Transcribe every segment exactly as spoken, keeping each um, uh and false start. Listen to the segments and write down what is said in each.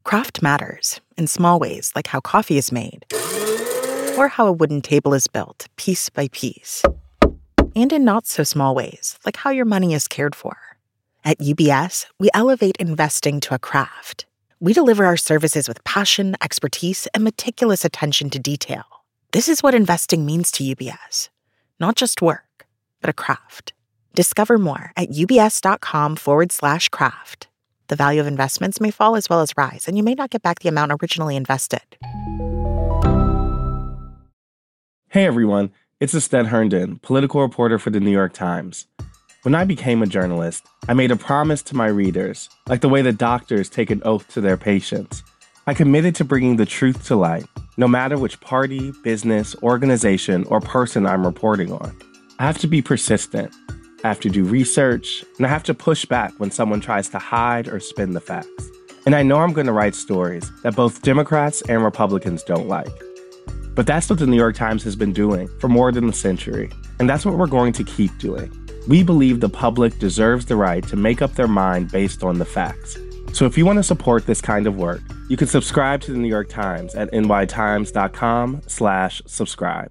Craft matters in small ways, like how coffee is made, or how a wooden table is built, piece by piece. And in not so small ways, like how your money is cared for. At U B S, we elevate investing to a craft. We deliver our services with passion, expertise, and meticulous attention to detail. This is what investing means to U B S. Not just work, but a craft. Discover more at ubs.com forward slash craft. The value of investments may fall as well as rise, and you may not get back the amount originally invested. Hey everyone, it's Asten Herndon, political reporter for the New York Times. When I became a journalist, I made a promise to my readers, like the way that doctors take an oath to their patients. I committed to bringing the truth to light, no matter which party, business, organization, or person I'm reporting on. I have to be persistent. I have to do research, and I have to push back when someone tries to hide or spin the facts. And I know I'm going to write stories that both Democrats and Republicans don't like. But that's what the New York Times has been doing for more than a century, and that's what we're going to keep doing. We believe the public deserves the right to make up their mind based on the facts. So if you want to support this kind of work, you can subscribe to the New York Times at nytimes.com slash subscribe.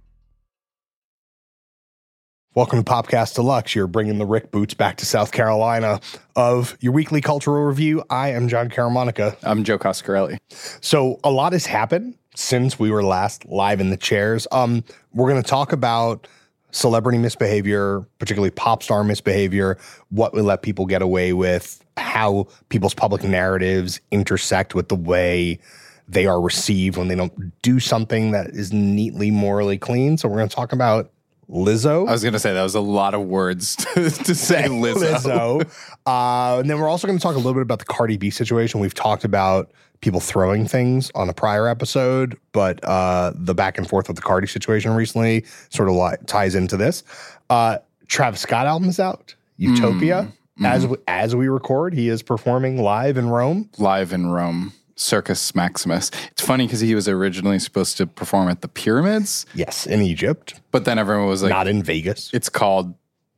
Welcome to Popcast Deluxe. You're bringing the Rick Boots back to South Carolina of your weekly cultural review. I am John Caramonica. I'm Joe Coscarelli. So a lot has happened since we were last live in the chairs. Um, we're going to talk about celebrity misbehavior, particularly pop star misbehavior, what we let people get away with, how people's public narratives intersect with the way they are received when they don't do something that is neatly morally clean. So we're going to talk about Lizzo. I was going to say that was a lot of words to, to say Lizzo. Lizzo. Uh, and then we're also going to talk a little bit about the Cardi B situation. We've talked about people throwing things on a prior episode, but uh, the back and forth with the Cardi situation recently sort of li- ties into this. Uh, Travis Scott album is out, Utopia. Mm, as, mm. we, as we record, he is performing live in Rome. Live in Rome. Circus Maximus. It's funny because he was originally supposed to perform at the pyramids. Yes, in Egypt. But then everyone was like... Not in Vegas. It's called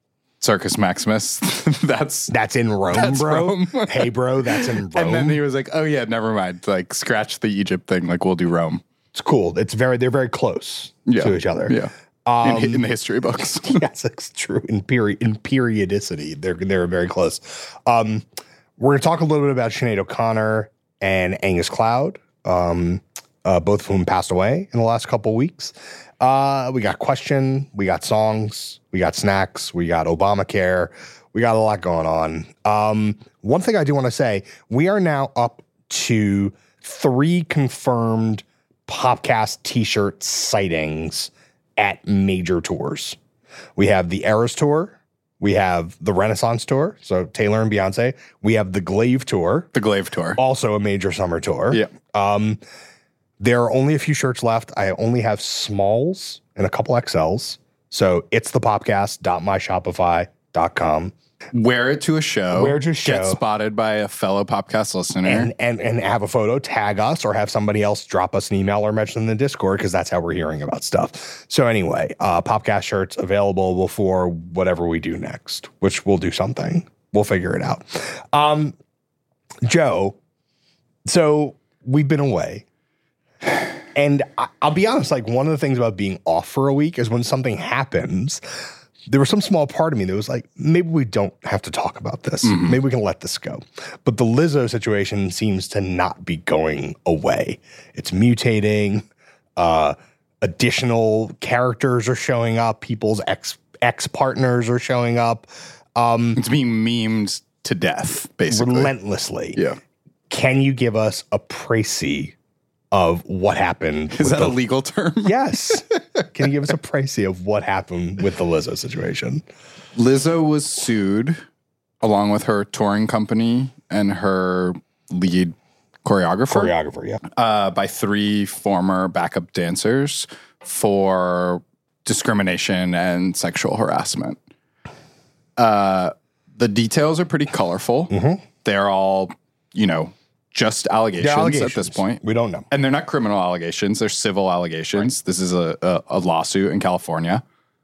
Circus Maximus. that's that's in Rome, that's bro. Rome. Hey, bro, that's in Rome. And then he was like, oh yeah, never mind. Like, scratch the Egypt thing. Like, we'll do Rome. It's cool. It's very, they're very close yeah. to each other. Yeah. Um, in, in the history books. Yes, it's true. In, peri- in periodicity, they're, they're very close. Um, we're going to talk a little bit about Sinead O'Connor and Angus Cloud, um, uh, both of whom passed away in the last couple of weeks. Uh, we got question, we got songs, we got snacks, we got Obamacare, we got a lot going on. Um, one thing I do want to say, we are now up to three confirmed Popcast t-shirt sightings at major tours. We have the Eras Tour. We have the Renaissance Tour, so Taylor and Beyonce. We have the Glaive Tour. The Glaive Tour. Also a major summer tour. Yeah. Um, there are only a few shirts left. I only have smalls and a couple X Ls. So it's the popcast dot my shopify dot com. Wear it to a show. Wear it to a show. Get spotted by a fellow Popcast listener. And, and, and have a photo, tag us, or have somebody else drop us an email or mention in the Discord, because that's how we're hearing about stuff. So anyway, uh, Popcast shirts available before whatever we do next, which we'll do something. We'll figure it out. Um, Joe, so we've been away. And I, I'll be honest, like one of the things about being off for a week is when something happens, there was some small part of me that was like, maybe we don't have to talk about this. Mm-hmm. Maybe we can let this go. But the Lizzo situation seems to not be going away. It's mutating. Uh, additional characters are showing up. People's ex ex partners are showing up. Um, it's being memed to death, basically. Relentlessly. Yeah. Can you give us a précis of what happened? Is that the, a legal term? Yes. Can you give us a précis of what happened with the Lizzo situation? Lizzo was sued along with her touring company and her lead choreographer. Choreographer, yeah. Uh, by three former backup dancers for discrimination and sexual harassment. Uh, the details are pretty colorful. Mm-hmm. They're all, you know, just allegations, allegations at this point. We don't know. And they're not criminal allegations. They're civil allegations. Right. This is a, a, a lawsuit in California.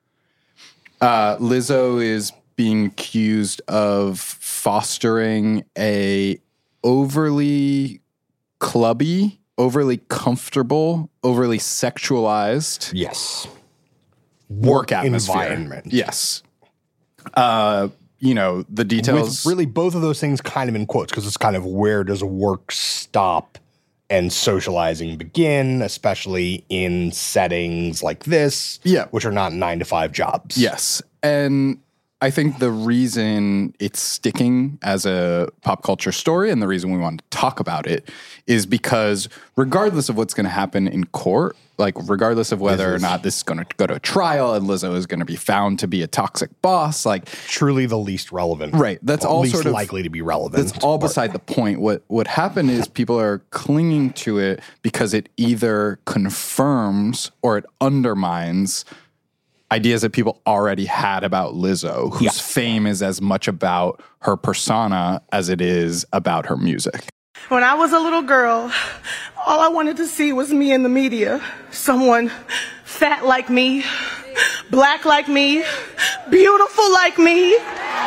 Uh, Lizzo is being accused of fostering a overly clubby, overly comfortable, overly sexualized. Yes. Work atmosphere. Environment. Yes. Uh, you know, the details. With really both of those things kind of in quotes, because it's kind of where does work stop and socializing begin, especially in settings like this, Yeah. which are not nine to five jobs. Yes. And I think the reason it's sticking as a pop culture story and the reason we want to talk about it is because regardless of what's going to happen in court, like regardless of whether or not this is going to go to a trial and Lizzo is going to be found to be a toxic boss, like truly the least relevant. Right. That's all least sort of likely to be relevant. That's all beside the point. What what happened is people are clinging to it because it either confirms or it undermines ideas that people already had about Lizzo, whose Yes. fame is as much about her persona as it is about her music. When I was a little girl, all I wanted to see was me in the media. Someone fat like me, black like me, beautiful like me.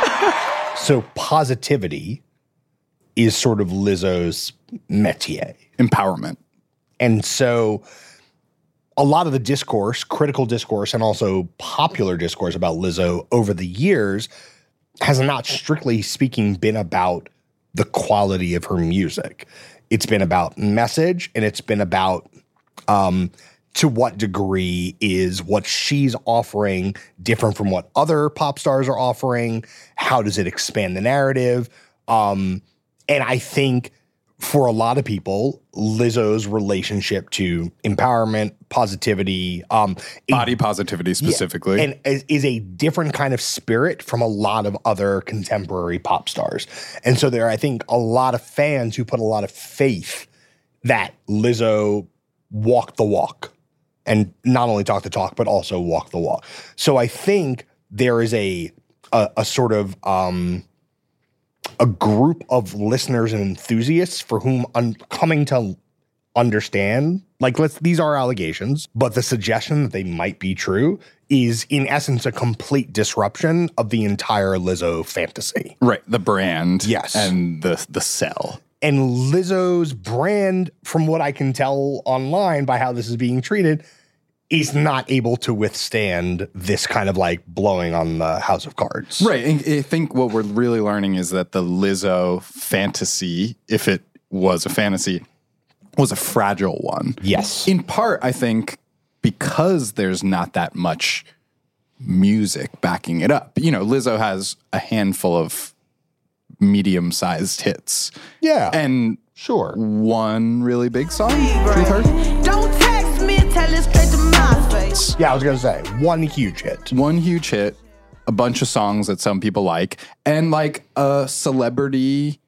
So positivity is sort of Lizzo's métier. Empowerment. And so a lot of the discourse, critical discourse, and also popular discourse about Lizzo over the years has not strictly speaking been about the quality of her music. It's been about message, and it's been about um, to what degree is what she's offering different from what other pop stars are offering? How does it expand the narrative? Um, and I think for a lot of people, Lizzo's relationship to empowerment, positivity, um, Body positivity specifically. yeah, and is, is a different kind of spirit from a lot of other contemporary pop stars. And so there are, I think, a lot of fans who put a lot of faith that Lizzo walked the walk and not only talk the talk, but also walk the walk. So I think there is a a, a sort of um, a group of listeners and enthusiasts for whom un- coming to understand, like, let's, these are allegations, but the suggestion that they might be true is in essence a complete disruption of the entire Lizzo fantasy. Right. The brand. Yes. And the the sell. And Lizzo's brand, from what I can tell online by how this is being treated, is not able to withstand this kind of like blowing on the house of cards. Right. And I think what we're really learning is that the Lizzo fantasy, if it was a fantasy, was a fragile one. Yes. In part, I think, because there's not that much music backing it up. You know, Lizzo has a handful of medium-sized hits. Yeah. And sure. one really big song, Truth Hurts. Don't text me, tell it straight to my face. Yeah, I was going to say, one huge hit. One huge hit, a bunch of songs that some people like, and like a celebrity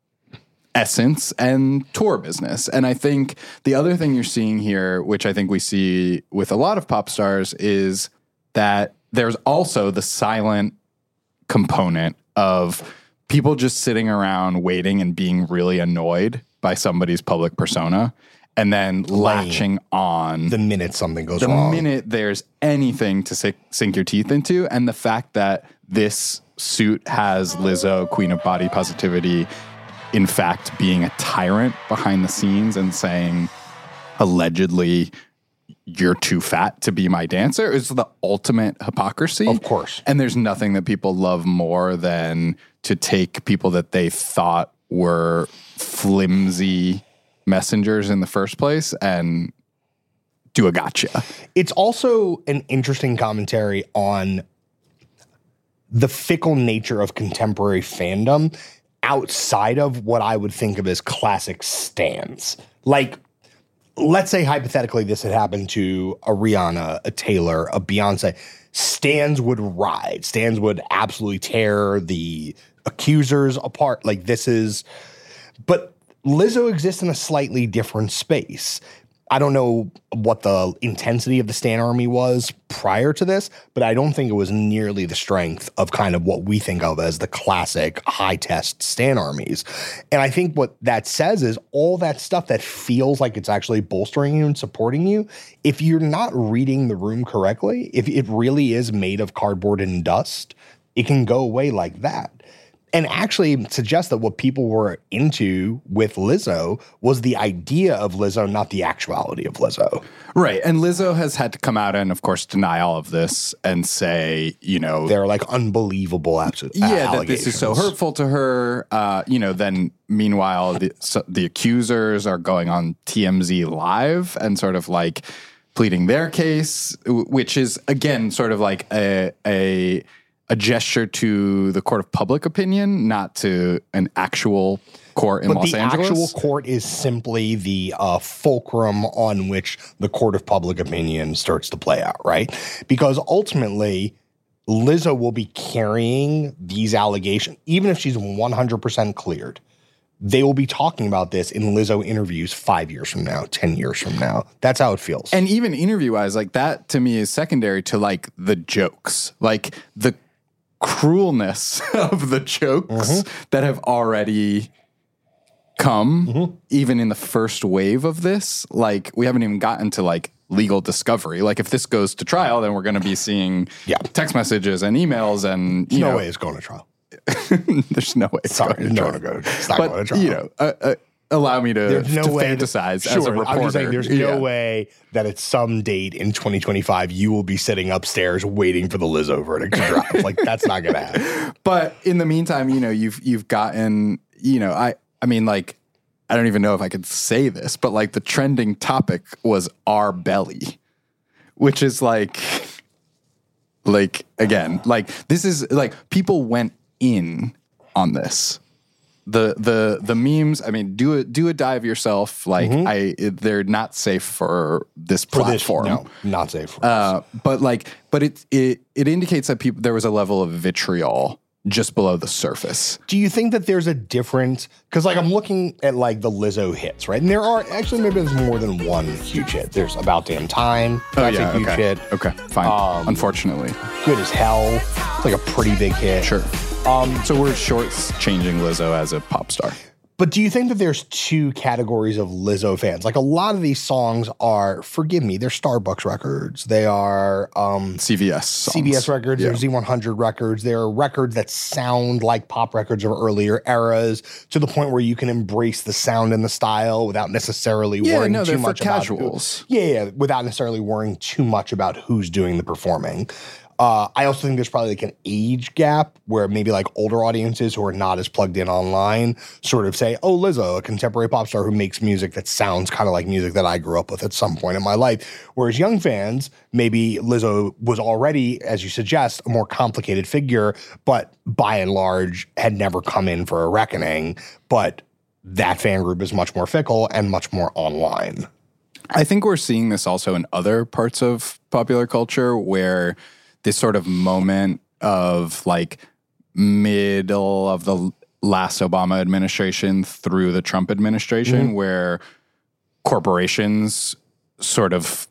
essence and tour business. And I think the other thing you're seeing here, which I think we see with a lot of pop stars, is that there's also the silent component of people just sitting around waiting and being really annoyed by somebody's public persona and then latching on The minute something goes the wrong. minute there's anything to sink, sink your teeth into. And the fact that this suit has Lizzo, Queen of Body Positivity, in fact, being a tyrant behind the scenes and saying, allegedly, you're too fat to be my dancer, is the ultimate hypocrisy. Of course. And there's nothing that people love more than to take people that they thought were flimsy messengers in the first place and do a gotcha. It's also an interesting commentary on the fickle nature of contemporary fandom outside of what I would think of as classic stans. Like, let's say hypothetically this had happened to a Rihanna, a Taylor, a Beyonce. Stans would ride. Stans would absolutely tear the accusers apart. Like, this is... But Lizzo exists in a slightly different space. I don't know what the intensity of the Stan Army was prior to this, but I don't think it was nearly the strength of kind of what we think of as the classic high-test Stan Armies. And I think what that says is all that stuff that feels like it's actually bolstering you and supporting you, if you're not reading the room correctly, if it really is made of cardboard and dust, it can go away like that. and actually suggest that what people were into with Lizzo was the idea of Lizzo, not the actuality of Lizzo. Right. And Lizzo has had to come out and, of course, deny all of this and say, you know, they're like unbelievable absolute yeah, that this is so hurtful to her. Uh, you know, then meanwhile, the, so the accusers are going on T M Z Live and sort of like pleading their case, which is, again, sort of like a a a gesture to the court of public opinion, not to an actual court in but Los the Angeles. Actual court is simply the uh, fulcrum on which the court of public opinion starts to play out, right? Because ultimately, Lizzo will be carrying these allegations, even if she's one hundred percent cleared. They will be talking about this in Lizzo interviews five years from now, ten years from now. That's how it feels. And even interview-wise, like that to me is secondary to like the jokes, like the cruelness of the jokes mm-hmm. that have already come, mm-hmm. even in the first wave of this. Like we haven't even gotten to like legal discovery. Like if this goes to trial, then we're going to be seeing yeah. text messages and emails and you no know, way it's going to trial. There's no way it's Sorry, going to no, trial. No, no, it's not but, going to trial. You know, uh, uh, allow me to, no to way fantasize that, as sure, a reporter. I'm just saying there's yeah. no way that at some date in twenty twenty-five you will be sitting upstairs waiting for the Lizzo verdict to drop. Like that's not going to happen. But in the meantime, you know, you've you've gotten, you know, I I mean, like, I don't even know if I could say this, but like the trending topic was our belly, which is like, like again, like this is like people went in on this. The the the memes, I mean, do a do a dive yourself. Like mm-hmm. I, they're not safe for this for platform. This, no, not safe. For uh, but like, but it it it indicates that people there was a level of vitriol just below the surface. Do you think that there's a difference? Because like I'm looking at like the Lizzo hits, right? And there are actually maybe there's more than one huge hit. There's About Damn Time. That's oh, yeah, a huge okay. hit. Okay, fine. Um, Unfortunately, Good as Hell. It's like a pretty big hit. Sure. Um, so we're shorts changing Lizzo as a pop star. But do you think that there's two categories of Lizzo fans? Like a lot of these songs are, forgive me, they're Starbucks records. They are um, C V S songs. C B S records. Yeah. They're Z one hundred records. They're records that sound like pop records of earlier eras to the point where you can embrace the sound and the style without necessarily yeah, worrying no, too they're much for about casuals. Who, yeah, yeah, without necessarily worrying too much about who's doing the performing. Uh, I also think there's probably like an age gap where maybe like older audiences who are not as plugged in online sort of say, oh, Lizzo, a contemporary pop star who makes music that sounds kind of like music that I grew up with at some point in my life. Whereas young fans, maybe Lizzo was already, as you suggest, a more complicated figure, but by and large had never come in for a reckoning. But that fan group is much more fickle and much more online. I think we're seeing this also in other parts of popular culture where this sort of moment of like middle of the last Obama administration through the Trump administration, mm-hmm. where corporations sort of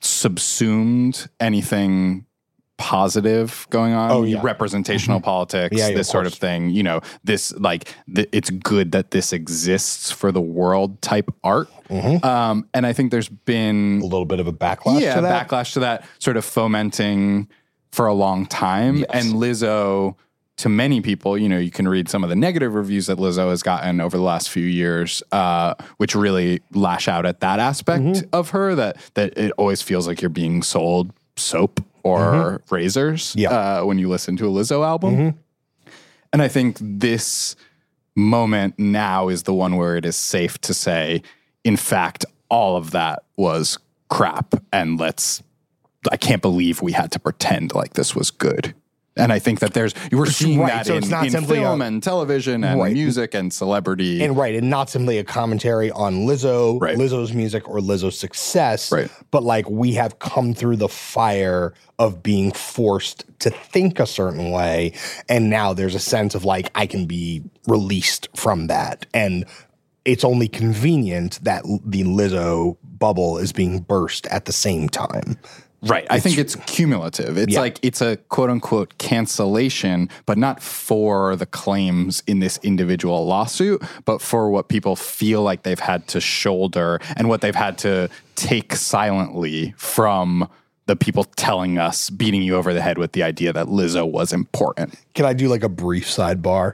subsumed anything positive going on, oh, yeah. representational mm-hmm. politics, yeah, yeah, this of sort of thing, you know, this like th- it's good that this exists for the world type art. Mm-hmm. Um, and I think there's been a little bit of a backlash yeah, to that. backlash to that sort of fomenting for a long time. Yes. And Lizzo, to many people, you know, you can read some of the negative reviews that Lizzo has gotten over the last few years, uh, which really lash out at that aspect mm-hmm. of her, that that it always feels like you're being sold soap or mm-hmm. razors yeah. uh, when you listen to a Lizzo album. Mm-hmm. And I think this moment now is the one where it is safe to say, in fact, all of that was crap, and let's I can't believe we had to pretend like this was good. And I think that there's, we're seeing right. that so in, in film a, and television and right. music and celebrity. And right, and not simply a commentary on Lizzo, right. Lizzo's music or Lizzo's success, right. but like we have come through the fire of being forced to think a certain way. And now there's a sense of like, I can be released from that. And it's only convenient that the Lizzo bubble is being burst at the same time. Right. I think it's cumulative. It's yeah. like it's a quote unquote cancellation, but not for the claims in this individual lawsuit, but for what people feel like they've had to shoulder and what they've had to take silently from the people telling us, beating you over the head with the idea that Lizzo was important. Can I do like a brief sidebar?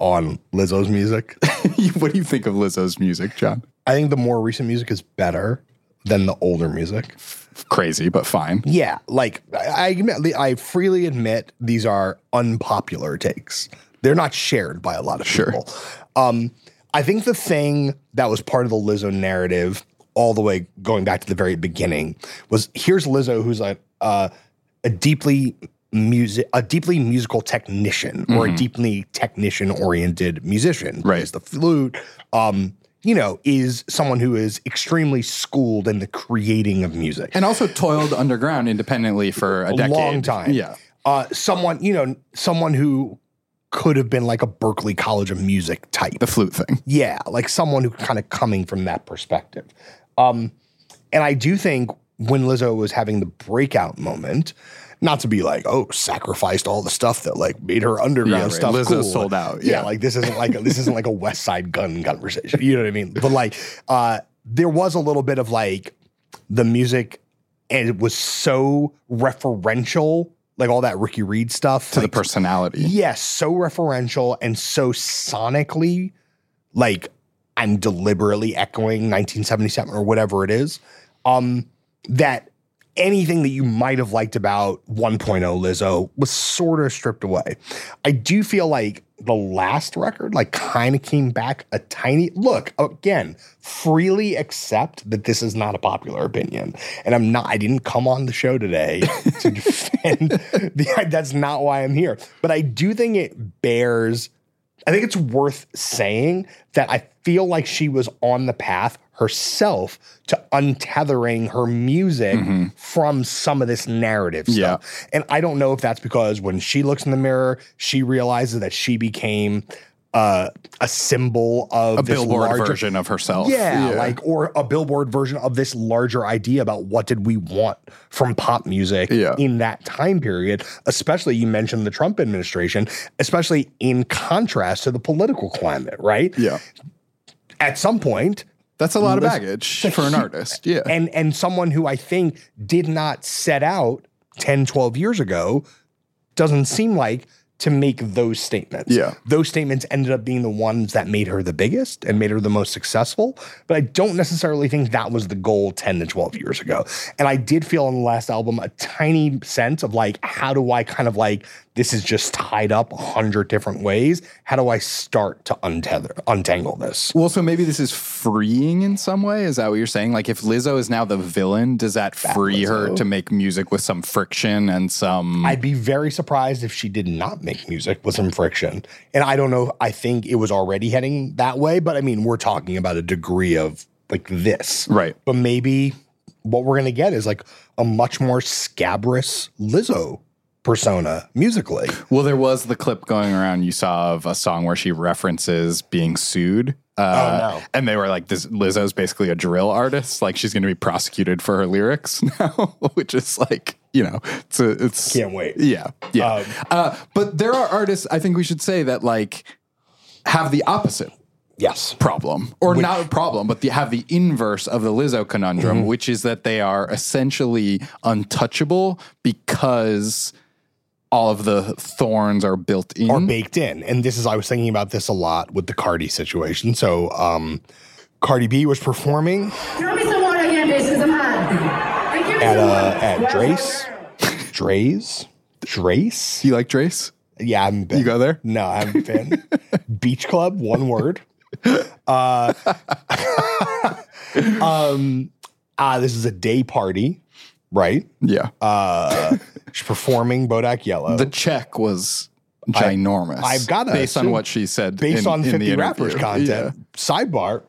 on Lizzo's music. What do you think of Lizzo's music, John? I think the more recent music is better than the older music. Crazy, but fine. Yeah, like I, I admit, I freely admit these are unpopular takes. They're not shared by a lot of Sure. people. Um, I think the thing that was part of the Lizzo narrative, all the way going back to the very beginning, was here's Lizzo, who's a uh, a deeply music, a deeply musical technician, or a deeply technician-oriented musician. Right. Plays the flute. Um, you know, is someone who is extremely schooled in the creating of music. And also toiled underground independently for a, a decade. long time. Yeah. Uh, someone, you know, someone who could have been like a Berklee College of Music type. The flute thing. Yeah, like someone who kind of coming from that perspective. Um, and I do think when Lizzo was having the breakout moment, not to be like, oh, sacrificed all the stuff that like made her underground Yeah, right. stuff Lizzo cool. sold out. Yeah. Yeah. like this isn't like a, this isn't like a West Side Gun conversation. You know what I mean? But like, uh, there was a little bit of like the music, and it was so referential, like all that Ricky Reed stuff To like, the personality. Yes, so referential and so sonically, like I'm deliberately echoing nineteen seventy-seven or whatever it is, um, that anything that you might have liked about one point oh Lizzo was sort of stripped away. I do feel like the last record like kind of came back a tiny look. Again, freely accept that this is not a popular opinion. And I'm not, I didn't come on the show today to defend the, that's not why I'm here. But I do think it bears, I think it's worth saying that I feel like she was on the path herself to untethering her music mm-hmm. from some of this narrative yeah. stuff. And I don't know if that's because when she looks in the mirror, she realizes that she became uh, a symbol of a this billboard larger version of herself. Yeah, yeah, like, or a billboard version of this larger idea about what did we want from pop music yeah. in that time period, especially you mentioned the Trump administration, especially in contrast to the political climate, right? Yeah. At some point, that's a lot of baggage for an artist. Yeah. And and someone who I think did not set out ten, twelve years ago doesn't seem like to make those statements. Yeah. Those statements ended up being the ones that made her the biggest and made her the most successful. But I don't necessarily think that was the goal ten to twelve years ago. And I did feel on the last album a tiny sense of like, how do I kind of like, this is just tied up a hundred different ways. How do I start to untether, untangle this? Well, so maybe this is freeing in some way. Is that what you're saying? Like if Lizzo is now the villain, does that free her to make music with some friction and some... I'd be very surprised if she did not make music with some friction. And I don't know, I think it was already heading that way, but I mean, we're talking about a degree of like this. Right. But maybe what we're going to get is like a much more scabrous Lizzo persona musically. Well, there was the clip going around you saw of a song where she references being sued. Uh, oh, no. And they were like, this Lizzo's basically a drill artist. Like she's going to be prosecuted for her lyrics now, which is like, you know, it's a, it's can't wait. Yeah. Yeah. Um, uh, but there are artists, I think we should say that like have the opposite. Yes. Problem. Or which, not a problem, but the, have the inverse of the Lizzo conundrum, mm-hmm. which is that they are essentially untouchable because all of the thorns are built in. Are baked in. And this is, I was thinking about this a lot with the Cardi situation. So um, Cardi B was performing Give me some water again, bitches. I'm hot. at, uh, at Drace. Drace? Drace? You like Drace? Yeah, I haven't been. You go there? No, I haven't been. Beach Club, one word. Uh, um, uh, this is a day party, right? Yeah. Uh, she's performing Bodak Yellow. The check was ginormous. I, I've got to based assume, on what she said. Based in, on in fifty the rappers content. Yeah. Sidebar.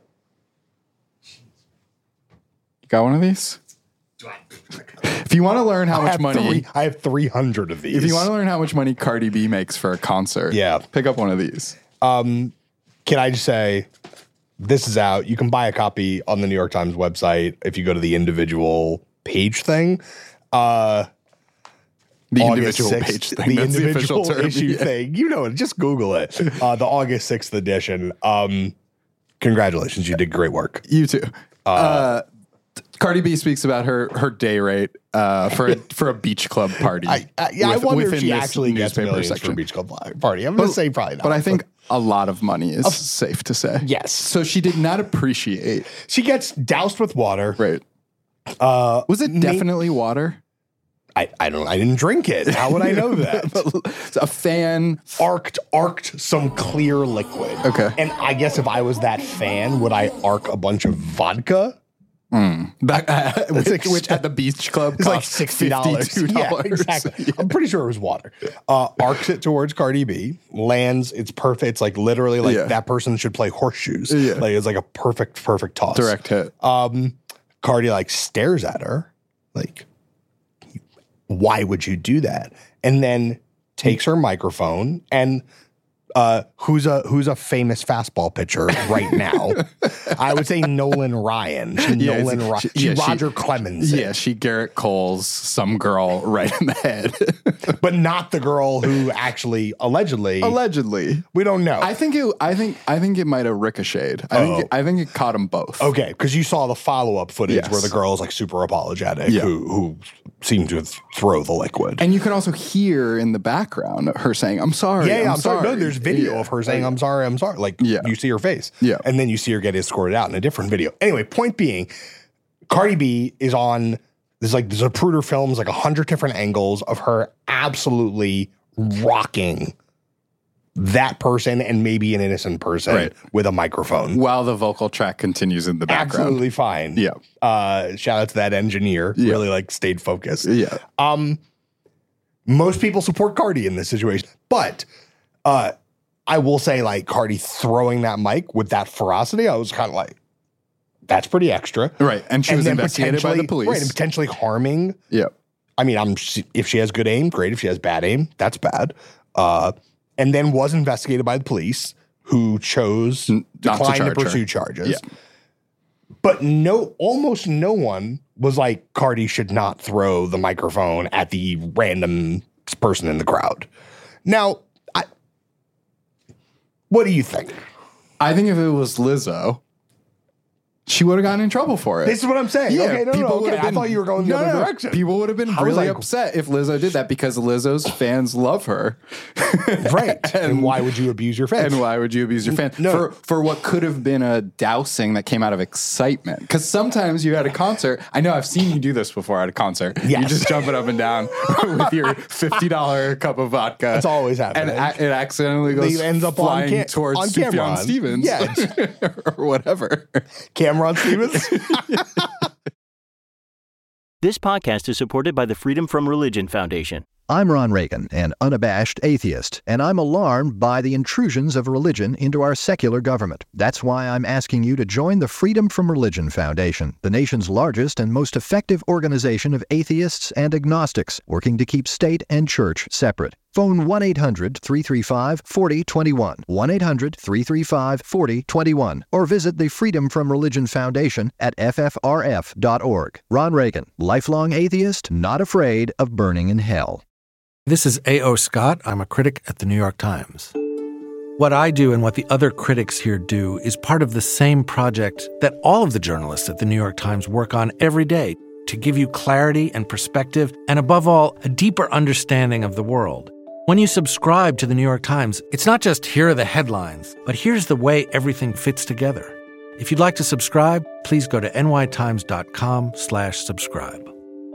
You got one of these? If you want to learn how I much money, three, I have three hundred of these. If you want to learn how much money Cardi B makes for a concert, yeah, pick up one of these. Um, can I just say, this is out. You can buy a copy on the New York Times website if you go to the individual page thing. Uh, the August individual sixth, page thing. the That's individual the official term. issue Yeah. thing. You know it. Just Google it. Uh, the August sixth edition. Um, congratulations, you did great work. You too. Uh, uh, Cardi B speaks about her her day rate uh, for a, for a beach club party. I, I, yeah, with, I wonder if within she this actually gets newspaper millions section. for a beach club party. I'm going to say probably not. But I think a lot of money is safe to say. Yes. So she did not appreciate. She gets doused with water. Right. Uh, Was it ma- definitely water? I, I don't. I didn't drink it. How would I know that? A fan. arced, arced some clear liquid. Okay. And I guess if I was that fan, would I arc a bunch of vodka? Back, uh, which, like- which at the beach club It's like cost sixty dollars. fifty-two Yeah, dollars. exactly. I'm pretty sure it was water. Uh, arcs it towards Cardi B, lands. It's perfect. It's like literally like Yeah. that person should play horseshoes. Yeah. Like it's like a perfect, perfect toss. Direct hit. Um, Cardi like stares at her, like, why would you do that? And then takes her microphone and uh, who's a who's a famous fastball pitcher right now? I would say Nolan Ryan. She Yeah, Nolan she- Ryan. she- She, yeah, she- Roger Clemens. Yeah, she Garrett Cole's some girl right in the head. But not the girl who actually allegedly. Allegedly. We don't know. I think it I think I think it might have ricocheted. I think Oh. it, I think it caught them both. Okay, because you saw the follow up footage Yes. where the girl is like super apologetic, Yeah. who who seemed to throw the liquid. And you can also hear in the background her saying, I'm sorry. yeah, yeah, I'm, I'm sorry. No, there's video Yeah. of her saying, "I'm sorry, I'm sorry." Like, Yeah. you see her face, Yeah. and then you see her get escorted out in a different video. Anyway, point being, Cardi B is on. There's like Zapruder films, like a hundred different angles of her absolutely rocking that person and maybe an innocent person Right. with a microphone. While the vocal track continues in the background. Absolutely fine. Yeah. Uh, shout out to that engineer. Yeah. Really like stayed focused. Yeah. Um, most people support Cardi in this situation, but uh, I will say, like, Cardi throwing that mic with that ferocity, I was kind of like, that's pretty extra, Right. And she was then investigated by the potentially- police. right? And potentially harming. Yeah. I mean, I'm if she has good aim, great. If she has bad aim, that's bad. Uh, and then was investigated by the police, who chose N- not to declined to, charge her. pursue charges. Yeah. But no, almost no one was like, Cardi should not throw the microphone at the random person in the crowd. Now, I, what do you think? I think if it was Lizzo, she would have gotten in trouble for it. This is what I'm saying. Yeah, okay, no, no, people no, would okay. have I been- thought you were going the No, other no, no. direction. People would have been I was really like- upset if Lizzo did that because Lizzo's fans love her. Right. and, why would you abuse your fans? And why would you abuse your fan? No. For for what could have been a dousing that came out of excitement. Because sometimes you at a concert, I know I've seen you do this before at a concert. Yes. You're just jumping up and down with your fifty dollars cup of vodka. That's always happening. And a- it accidentally goes It ends up on flying ca- towards on Sufjan Cameron. Stevens. Yeah. or whatever. Cameron Stevens? This podcast is supported by the Freedom From Religion Foundation. I'm Ron Reagan, an unabashed atheist, and I'm alarmed by the intrusions of religion into our secular government. That's why I'm asking you to join the Freedom From Religion Foundation, the nation's largest and most effective organization of atheists and agnostics, working to keep state and church separate. Phone one eight hundred, three three five, four zero two one, one eight hundred, three three five, four zero two one, or visit the Freedom From Religion Foundation at f f r f dot org. Ron Reagan, lifelong atheist, not afraid of burning in hell. This is A O. Scott. I'm a critic at the New York Times. What I do and what the other critics here do is part of the same project that all of the journalists at the New York Times work on every day to give you clarity and perspective and, above all, a deeper understanding of the world. When you subscribe to the New York Times, it's not just here are the headlines, but here's the way everything fits together. If you'd like to subscribe, please go to n y times dot com slash subscribe.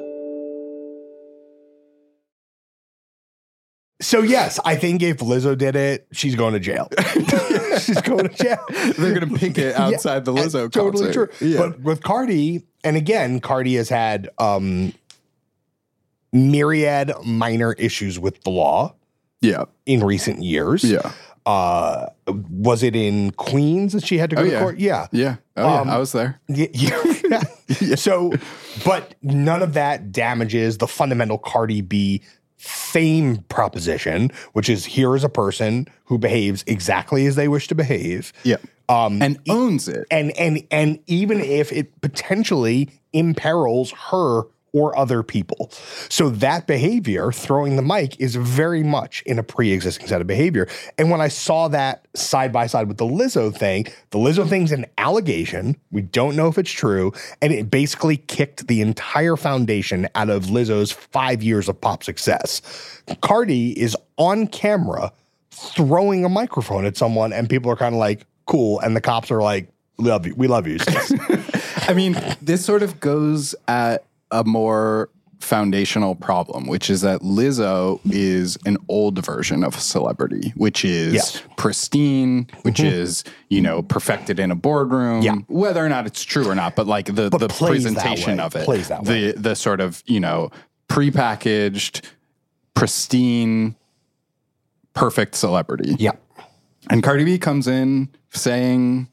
So, yes, I think if Lizzo did it, she's going to jail. She's going to jail. They're going to picket outside the Lizzo That's totally concert. true. Yeah. But with Cardi, and again, Cardi has had um, myriad minor issues with the law Yeah. in recent years. Yeah. Uh, was it in Queens that she had to go Oh, to yeah. court? Yeah. Yeah. Oh, Um, yeah. I was there. Yeah, yeah. Yeah. So, but none of that damages the fundamental Cardi B fame proposition, which is here is a person who behaves exactly as they wish to behave. Yeah. Um, And owns it. and and and even if it potentially imperils her or other people. So that behavior, throwing the mic, is very much in a pre-existing set of behavior. And when I saw that side by side with the Lizzo thing, the Lizzo thing's an allegation. We don't know if it's true. And it basically kicked the entire foundation out of Lizzo's five years of pop success. Cardi is on camera throwing a microphone at someone, and people are kind of like, cool. And the cops are like, love you. We love you. I mean, this sort of goes at a more foundational problem, which is that Lizzo is an old version of a celebrity, which is yes. pristine, which mm-hmm. is, you know, perfected in a boardroom, yeah. whether or not it's true or not, but like the, but the presentation of it, plays that the, way. the sort of, you know, prepackaged, pristine, perfect celebrity. Yeah. And Cardi B comes in saying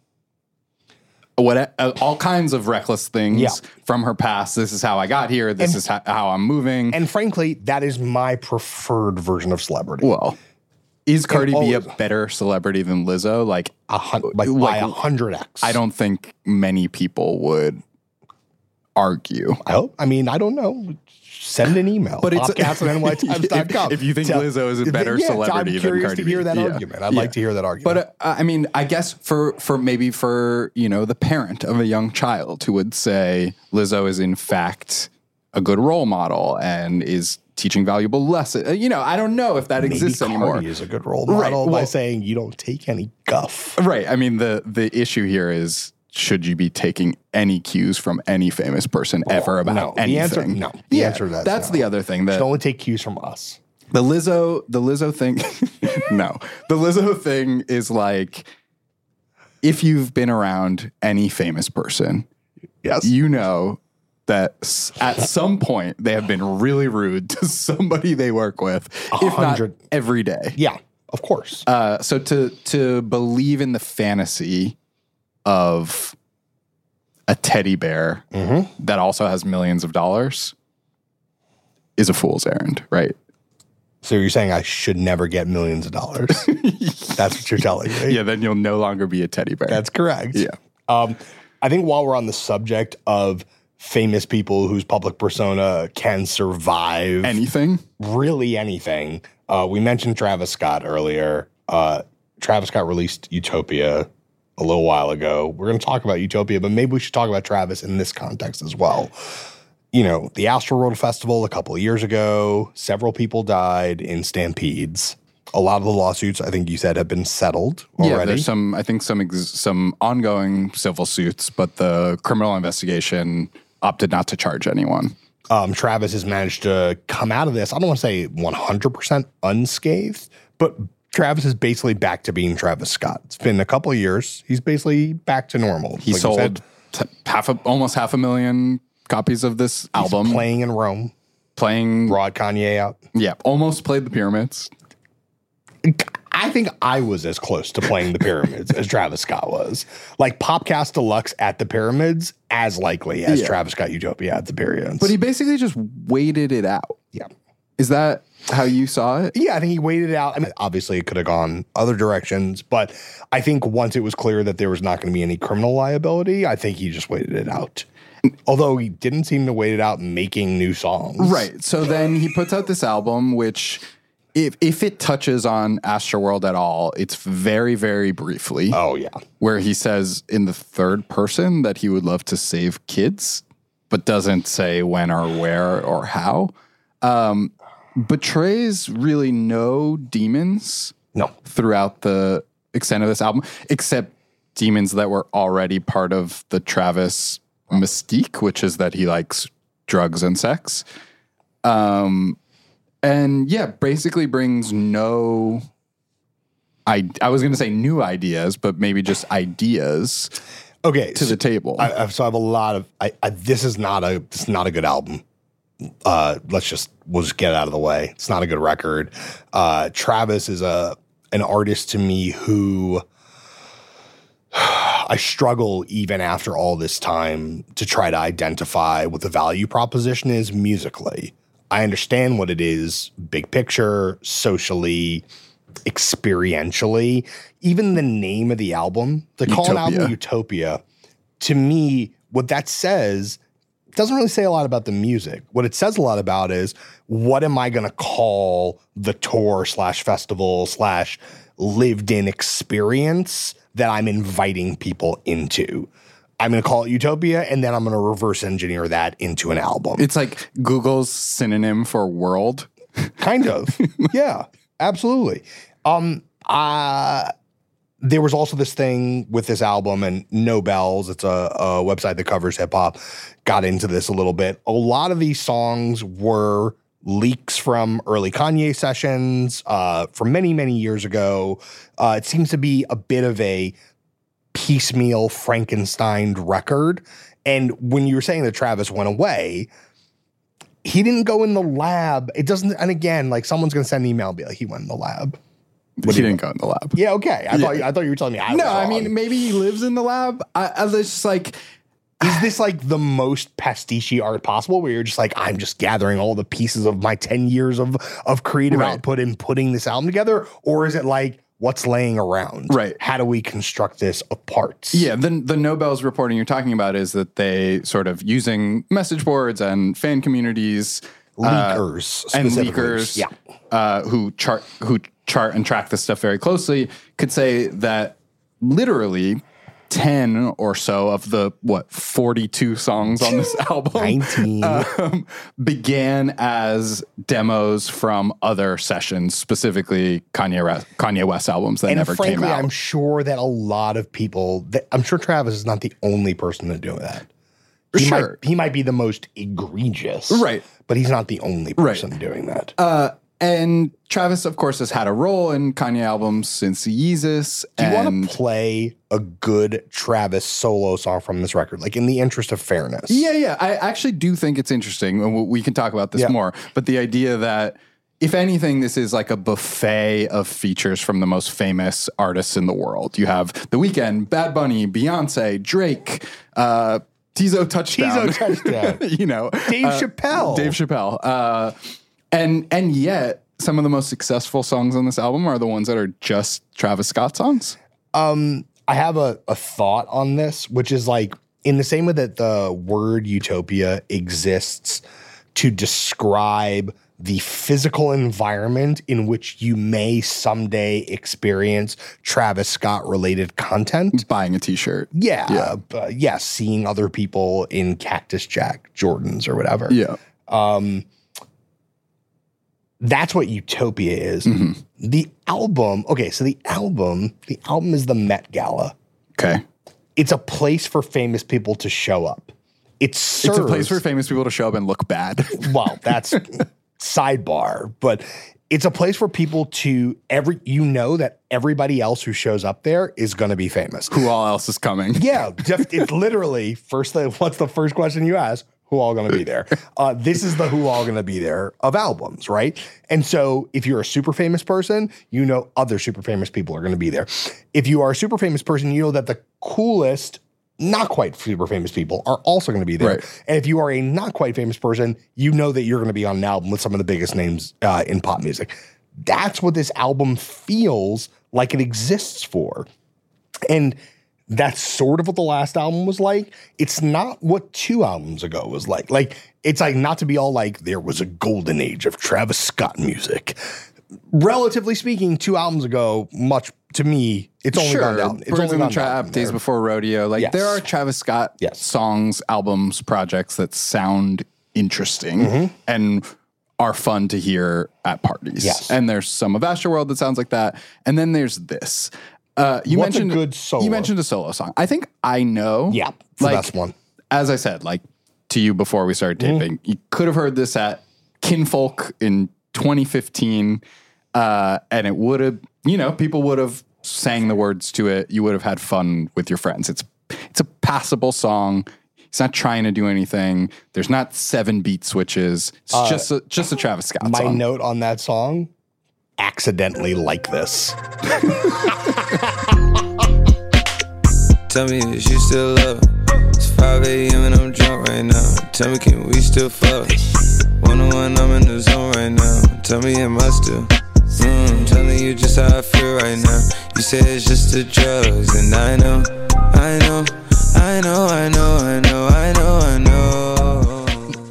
what uh, all kinds of reckless things yeah. from her past. This is how I got here. This and, is how, how I'm moving. And frankly, that is my preferred version of celebrity. Well, is Cardi and B always, a better celebrity than Lizzo? Like, a hun- like, like by a hundred X. I don't think many people would argue. I hope. I mean, I don't know. Send an email. But it's podcast at N Y Times dot com. If, if you think Tell, Lizzo is a better yeah, celebrity I'm curious than Cardi to hear B. that yeah. argument. I'd yeah. like to hear that argument. But uh, I mean, I guess for for maybe for, you know, the parent of a young child who would say Lizzo is in fact a good role model and is teaching valuable lessons. You know, I don't know if that maybe exists Cardi anymore. Is a good role model right. by well, saying you don't take any guff. Right. I mean, the the issue here is, should you be taking any cues from any famous person well, ever about no, anything? The answer, no. The yeah, answer to that that's no. the other thing. That you should only take cues from us. The Lizzo, the Lizzo thing, no. The Lizzo thing is like, if you've been around any famous person, yes, you know that at some point they have been really rude to somebody they work with, if not every day. Yeah, of course. Uh, so to to believe in the fantasy of a teddy bear mm-hmm. that also has millions of dollars is a fool's errand, right? So you're saying I should never get millions of dollars? That's what you're telling me. Yeah, then you'll no longer be a teddy bear. That's correct. Yeah. Um, I think while we're on the subject of famous people whose public persona can survive anything, really anything, uh, we mentioned Travis Scott earlier. Uh, Travis Scott released Utopia a little while ago. We're going to talk about Utopia, but maybe we should talk about Travis in this context as well. You know, the Astroworld Festival a couple of years ago, several people died in stampedes. A lot of the lawsuits, I think you said, have been settled already. Yeah, there's some, I think some ex- some ongoing civil suits, but the criminal investigation opted not to charge anyone. Um, Travis has managed to come out of this, I don't want to say one hundred percent unscathed, but Travis is basically back to being Travis Scott. It's been a couple of years. He's basically back to normal. He like sold t- half a, almost half a million copies of this album. He's playing in Rome. Playing. Brought Kanye out. Yeah, almost played the Pyramids. I think I was as close to playing the Pyramids as Travis Scott was. Like Popcast Deluxe at the Pyramids, as likely as yeah. Travis Scott Utopia at the Pyramids. But he basically just waited it out. Yeah. Is that how you saw it? Yeah, I think he waited it out. I mean, obviously it could have gone other directions, but I think once it was clear that there was not going to be any criminal liability, I think he just waited it out. Although he didn't seem to wait it out making new songs. Right. So then he puts out this album, which if if it touches on Astroworld at all, it's very, very briefly. Oh, yeah. Where he says in the third person that he would love to save kids, but doesn't say when or where or how. Um, betrays really no demons. No. Throughout the extent of this album, except demons that were already part of the Travis mystique, which is that he likes drugs and sex. Um, and yeah, basically brings no, I, I was going to say new ideas, but maybe just ideas okay, to so the table. I, I, so I have a lot of, I, I, this is not a, this is not a good album. Uh, let's just, we'll just get it out of the way. It's not a good record. Uh, Travis is a, an artist to me who I struggle even after all this time to try to identify what the value proposition is musically. I understand what it is, big picture, socially, experientially. Even the name of the album, they call an album Utopia. To me, what that says doesn't really say a lot about the music. What it says a lot about is, what am I going to call the tour slash festival slash lived in experience that I'm inviting people into? I'm going to call it Utopia, and then I'm going to reverse engineer that into an album. It's like Google's synonym for world. Kind of. Yeah, absolutely. Um, uh, there was also this thing with this album, and No Bells, it's a, a website that covers hip hop, got into this a little bit. A lot of these songs were leaks from early Kanye sessions uh, from many, many years ago. Uh, it seems to be a bit of a piecemeal Frankenstein record. And when you were saying that Travis went away, he didn't go in the lab. It doesn't, and again, like someone's going to send an email and be like, he went in the lab. But he didn't go in the lab. Yeah, okay. I, yeah. Thought, I thought you were telling me I No, was wrong. I mean, maybe he lives in the lab. I, I was just like, is this like the most pastiche art possible, where you're just like, I'm just gathering all the pieces of my ten years of, of creative right. output and putting this album together? Or is it like, what's laying around? Right. How do we construct this apart? Yeah, the, the No Bells reporting you're talking about is that they sort of using message boards and fan communities. Leakers. Uh, and leakers yeah. uh, who chart who chart and track this stuff very closely could say that literally ten or so of the, what, forty-two songs on this album nineteen um, began as demos from other sessions, specifically Kanye, Kanye West albums that and never frankly, came out. I'm sure that a lot of people, that, I'm sure Travis is not the only person to do that. He sure. Might, he might be the most egregious. Right. But he's not the only person right. doing that. Uh, and Travis, of course, has had a role in Kanye albums since Yeezus. Do you and want to play a good Travis solo song from this record, like in the interest of fairness? Yeah, yeah. I actually do think it's interesting, and we can talk about this yeah. more. But the idea that, if anything, this is like a buffet of features from the most famous artists in the world. You have The Weeknd, Bad Bunny, Beyonce, Drake, uh, Tizo Touchdown. Tizo Touchdown. you know. Dave uh, Chappelle. Dave Chappelle. Uh, and and yet, some of the most successful songs on this album are the ones that are just Travis Scott songs. Um, I have a, a thought on this, which is like, in the same way that the word utopia exists to describe the physical environment in which you may someday experience Travis Scott related content. Buying a t-shirt. Yeah. Yeah. Uh, yeah. Seeing other people in Cactus Jack Jordans or whatever. Yeah. Um, that's what Utopia is. Mm-hmm. The album. Okay. So the album, the album is the Met Gala. Okay. It's a place for famous people to show up. It serves, it's a place for famous people to show up and look bad. Well, that's sidebar, but it's a place for people to every, you know, that everybody else who shows up there is going to be famous. Who all else is coming? Yeah. Just, it's literally first thing. What's the first question you ask? Who all going to be there? Uh, this is the who all going to be there of albums, right? And so if you're a super famous person, you know other super famous people are going to be there. If you are a super famous person, you know that the coolest, not quite super famous people are also going to be there. Right. And if you are a not quite famous person, you know that you're going to be on an album with some of the biggest names uh, in pop music. That's what this album feels like it exists for. And that's sort of what the last album was like. It's not what two albums ago was like. Like, it's like, not to be all like, there was a golden age of Travis Scott music. Relatively speaking, two albums ago, much to me, it's only sure. gone down. It's Birds only in the gone Trap, down Days there. Before Rodeo. Like, Yes. there are Travis Scott Yes. songs, albums, projects that sound interesting Mm-hmm. and are fun to hear at parties. Yes. And there's some of Astroworld that sounds like that. And then there's this. Uh, you What's a mentioned good solo? You mentioned a solo song. I think I know. Yeah, it's the like, best one. As I said, like to you before we started taping, Mm-hmm. you could have heard this at Kinfolk in twenty fifteen, uh, and it would have, you know, people would have sang the words to it. You would have had fun with your friends. It's it's a passable song. It's not trying to do anything. There's not seven beat switches. It's Uh, just a, just a Travis Scott My song. note on that song, accidentally like this. Tell me if you still love her. It's five a.m. and I'm drunk right now. Tell me, can we still fuck? One on one, I'm in the zone right now. Tell me, am I still? Mm, I'm telling you just how I feel right now. You say it's just the drugs, and I know, I know, I know, I know, I know, I know, I know.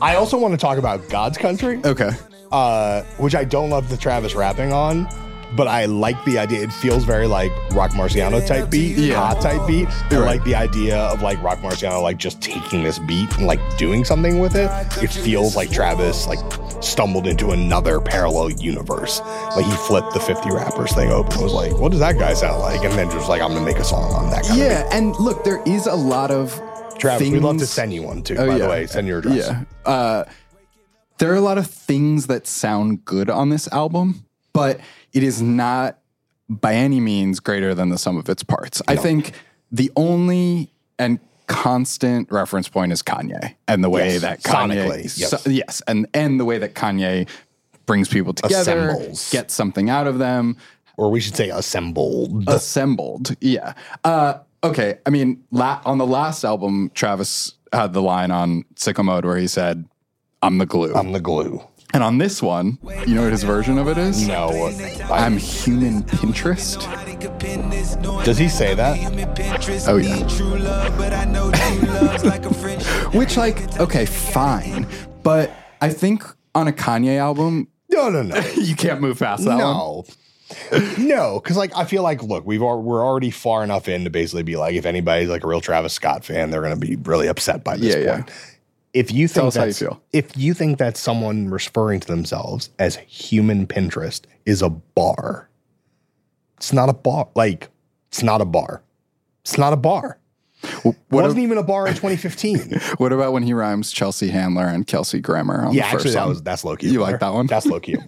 I also want to talk about God's Country. Okay. Uh, which I don't love the Travis rapping on, but I like the idea. It feels very like Rock Marciano type beat, Yeah. hot type beat. I Right. like the idea of like Rock Marciano like just taking this beat and like doing something with it. It feels like Travis like stumbled into another parallel universe. Like he flipped the fifty rappers thing open and was like, what does that guy sound like? And then just like, I'm gonna make a song on that kind Yeah, of and look, there is a lot of Travis, things. we'd love to send you one too, Oh, by yeah. the way. Send your address. Yeah. Uh, there are a lot of things that sound good on this album, but it is not by any means greater than the sum of its parts. I think the only and constant reference point is Kanye and the way Yes. that Kanye, Sonically, yes. so- yes, and and the way that Kanye brings people together, Assembles. gets something out of them, Or we should say assembled. assembled. Yeah. Uh, okay. I mean, la- on the last album, Travis had the line on Sicko Mode where he said, "I'm the glue." I'm the glue. And on this one, you know what his version of it is? No. I'm human Pinterest. Does he say that? Oh, yeah. Which, like, okay, fine. But I think on a Kanye album, No, no, no. you can't move past that one. No. No, because like I feel like, look, we've al- we're already far enough in to basically be like, if anybody's like a real Travis Scott fan, they're going to be really upset by this Yeah, yeah. point. If you Tell think us how you that's, feel. if you think that someone referring to themselves as human Pinterest is a bar, it's not a bar. Like it's not a bar. It's not a bar. It What wasn't ab- even a bar in twenty fifteen. What about when he rhymes Chelsea Handler and Kelsey Grammer on Yeah, the first actually, that song? was that's low key. You like that one? That's low key.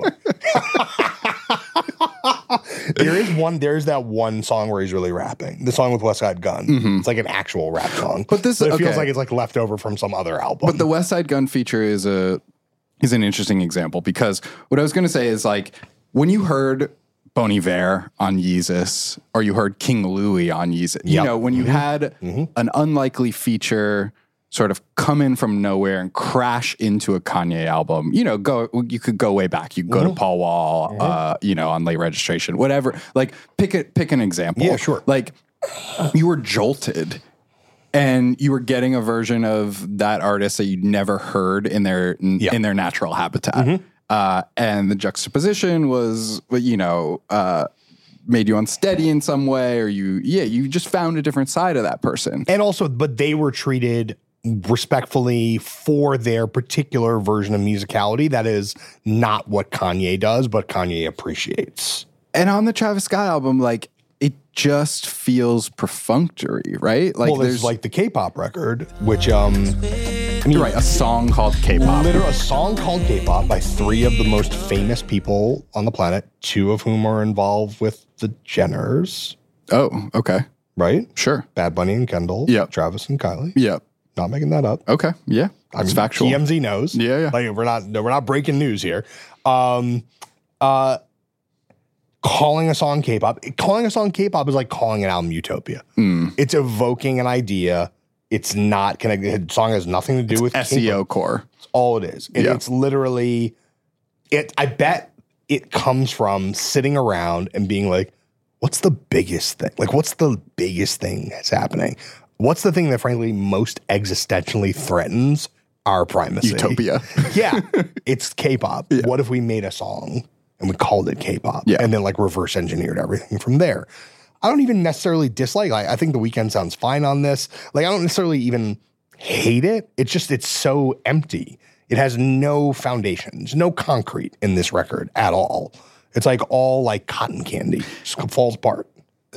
There is one. There's that one song where he's really rapping. The song with West Side Gun. It's like an actual rap song. But this- it feels okay. like it's like left over from some other album. But the West Side Gun feature is a is an interesting example because what I was going to say is like when you heard Bon Iver on Yeezus or you heard King Louie on Yeezus, you Yep. know, when you had an unlikely feature sort of come in from nowhere and crash into a Kanye album, you know, go you could go way back. You could go to Paul Wall, uh, you know, on Late Registration, whatever. Like pick it, pick an example. Yeah, sure. Like you were jolted. And you were getting a version of that artist that you'd never heard in their Yeah. in their natural habitat, uh, and the juxtaposition was, you know, uh, made you unsteady in some way, or you, yeah, you just found a different side of that person. and also, but they were treated respectfully for their particular version of musicality. That is not what Kanye does, but Kanye appreciates. And on the Travis Scott album, like it just feels perfunctory, right? Like well, there's like the K-pop record, which um, I mean, you're right, a song called K-pop. Literally a song called K-pop by three of the most famous people on the planet, two of whom are involved with the Jenners, Oh, okay, right? sure, Bad Bunny and Kendall, Yep. Travis and Kylie. yeah, Not making that up. okay, yeah, it's factual. T M Z knows. Yeah, yeah. Like we're not we're not breaking news here. Um, uh, calling a song K-pop, calling a song K-pop is like calling an album Utopia. Mm. It's evoking an idea. It's not connected. The song has nothing to do with S E O K-pop. core. It's all it is. And Yeah. it's literally it. I bet it comes from sitting around and being like, "What's the biggest thing? Like, what's the biggest thing that's happening? What's the thing that, frankly, most existentially threatens our primacy? Utopia. Yeah, it's K-pop. What if we made a song and we called it K-pop, Yeah. and then like reverse engineered everything from there? I don't even necessarily dislike. Like, I think The Weeknd sounds fine on this. Like, I don't necessarily even hate it. It's just it's so empty. It has no foundations, no concrete in this record at all. It's like all like cotton candy, just falls apart.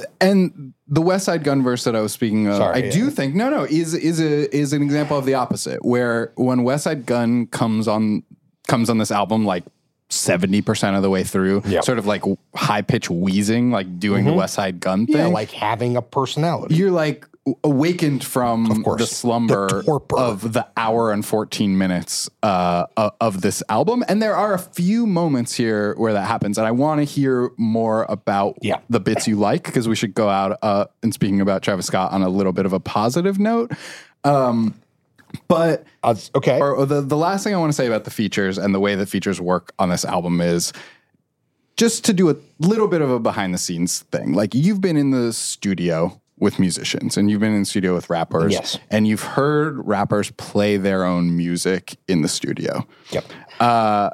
And the West Side Gun verse that I was speaking of, Sorry, I yeah. do think no, no, is is a is an example of the opposite. Where when West Side Gun comes on comes on this album, like seventy percent of the way through, Yep. sort of like high pitch wheezing, like doing the West Side Gun thing. Yeah, like having a personality. You're like awakened from Of course. the slumber The torpor. of the hour and fourteen minutes uh, o- of this album. And there are a few moments here where that happens. And I want to hear more about Yeah. the bits you like, because we should go out uh, and speaking about Travis Scott on a little bit of a positive note. Um, but Uh, okay. or, or the, the last thing I want to say about the features and the way that features work on this album is just to do a little bit of a behind the scenes thing. Like you've been in the studio with musicians, and you've been in the studio with rappers. Yes. And you've heard rappers play their own music in the studio. Yep. Uh,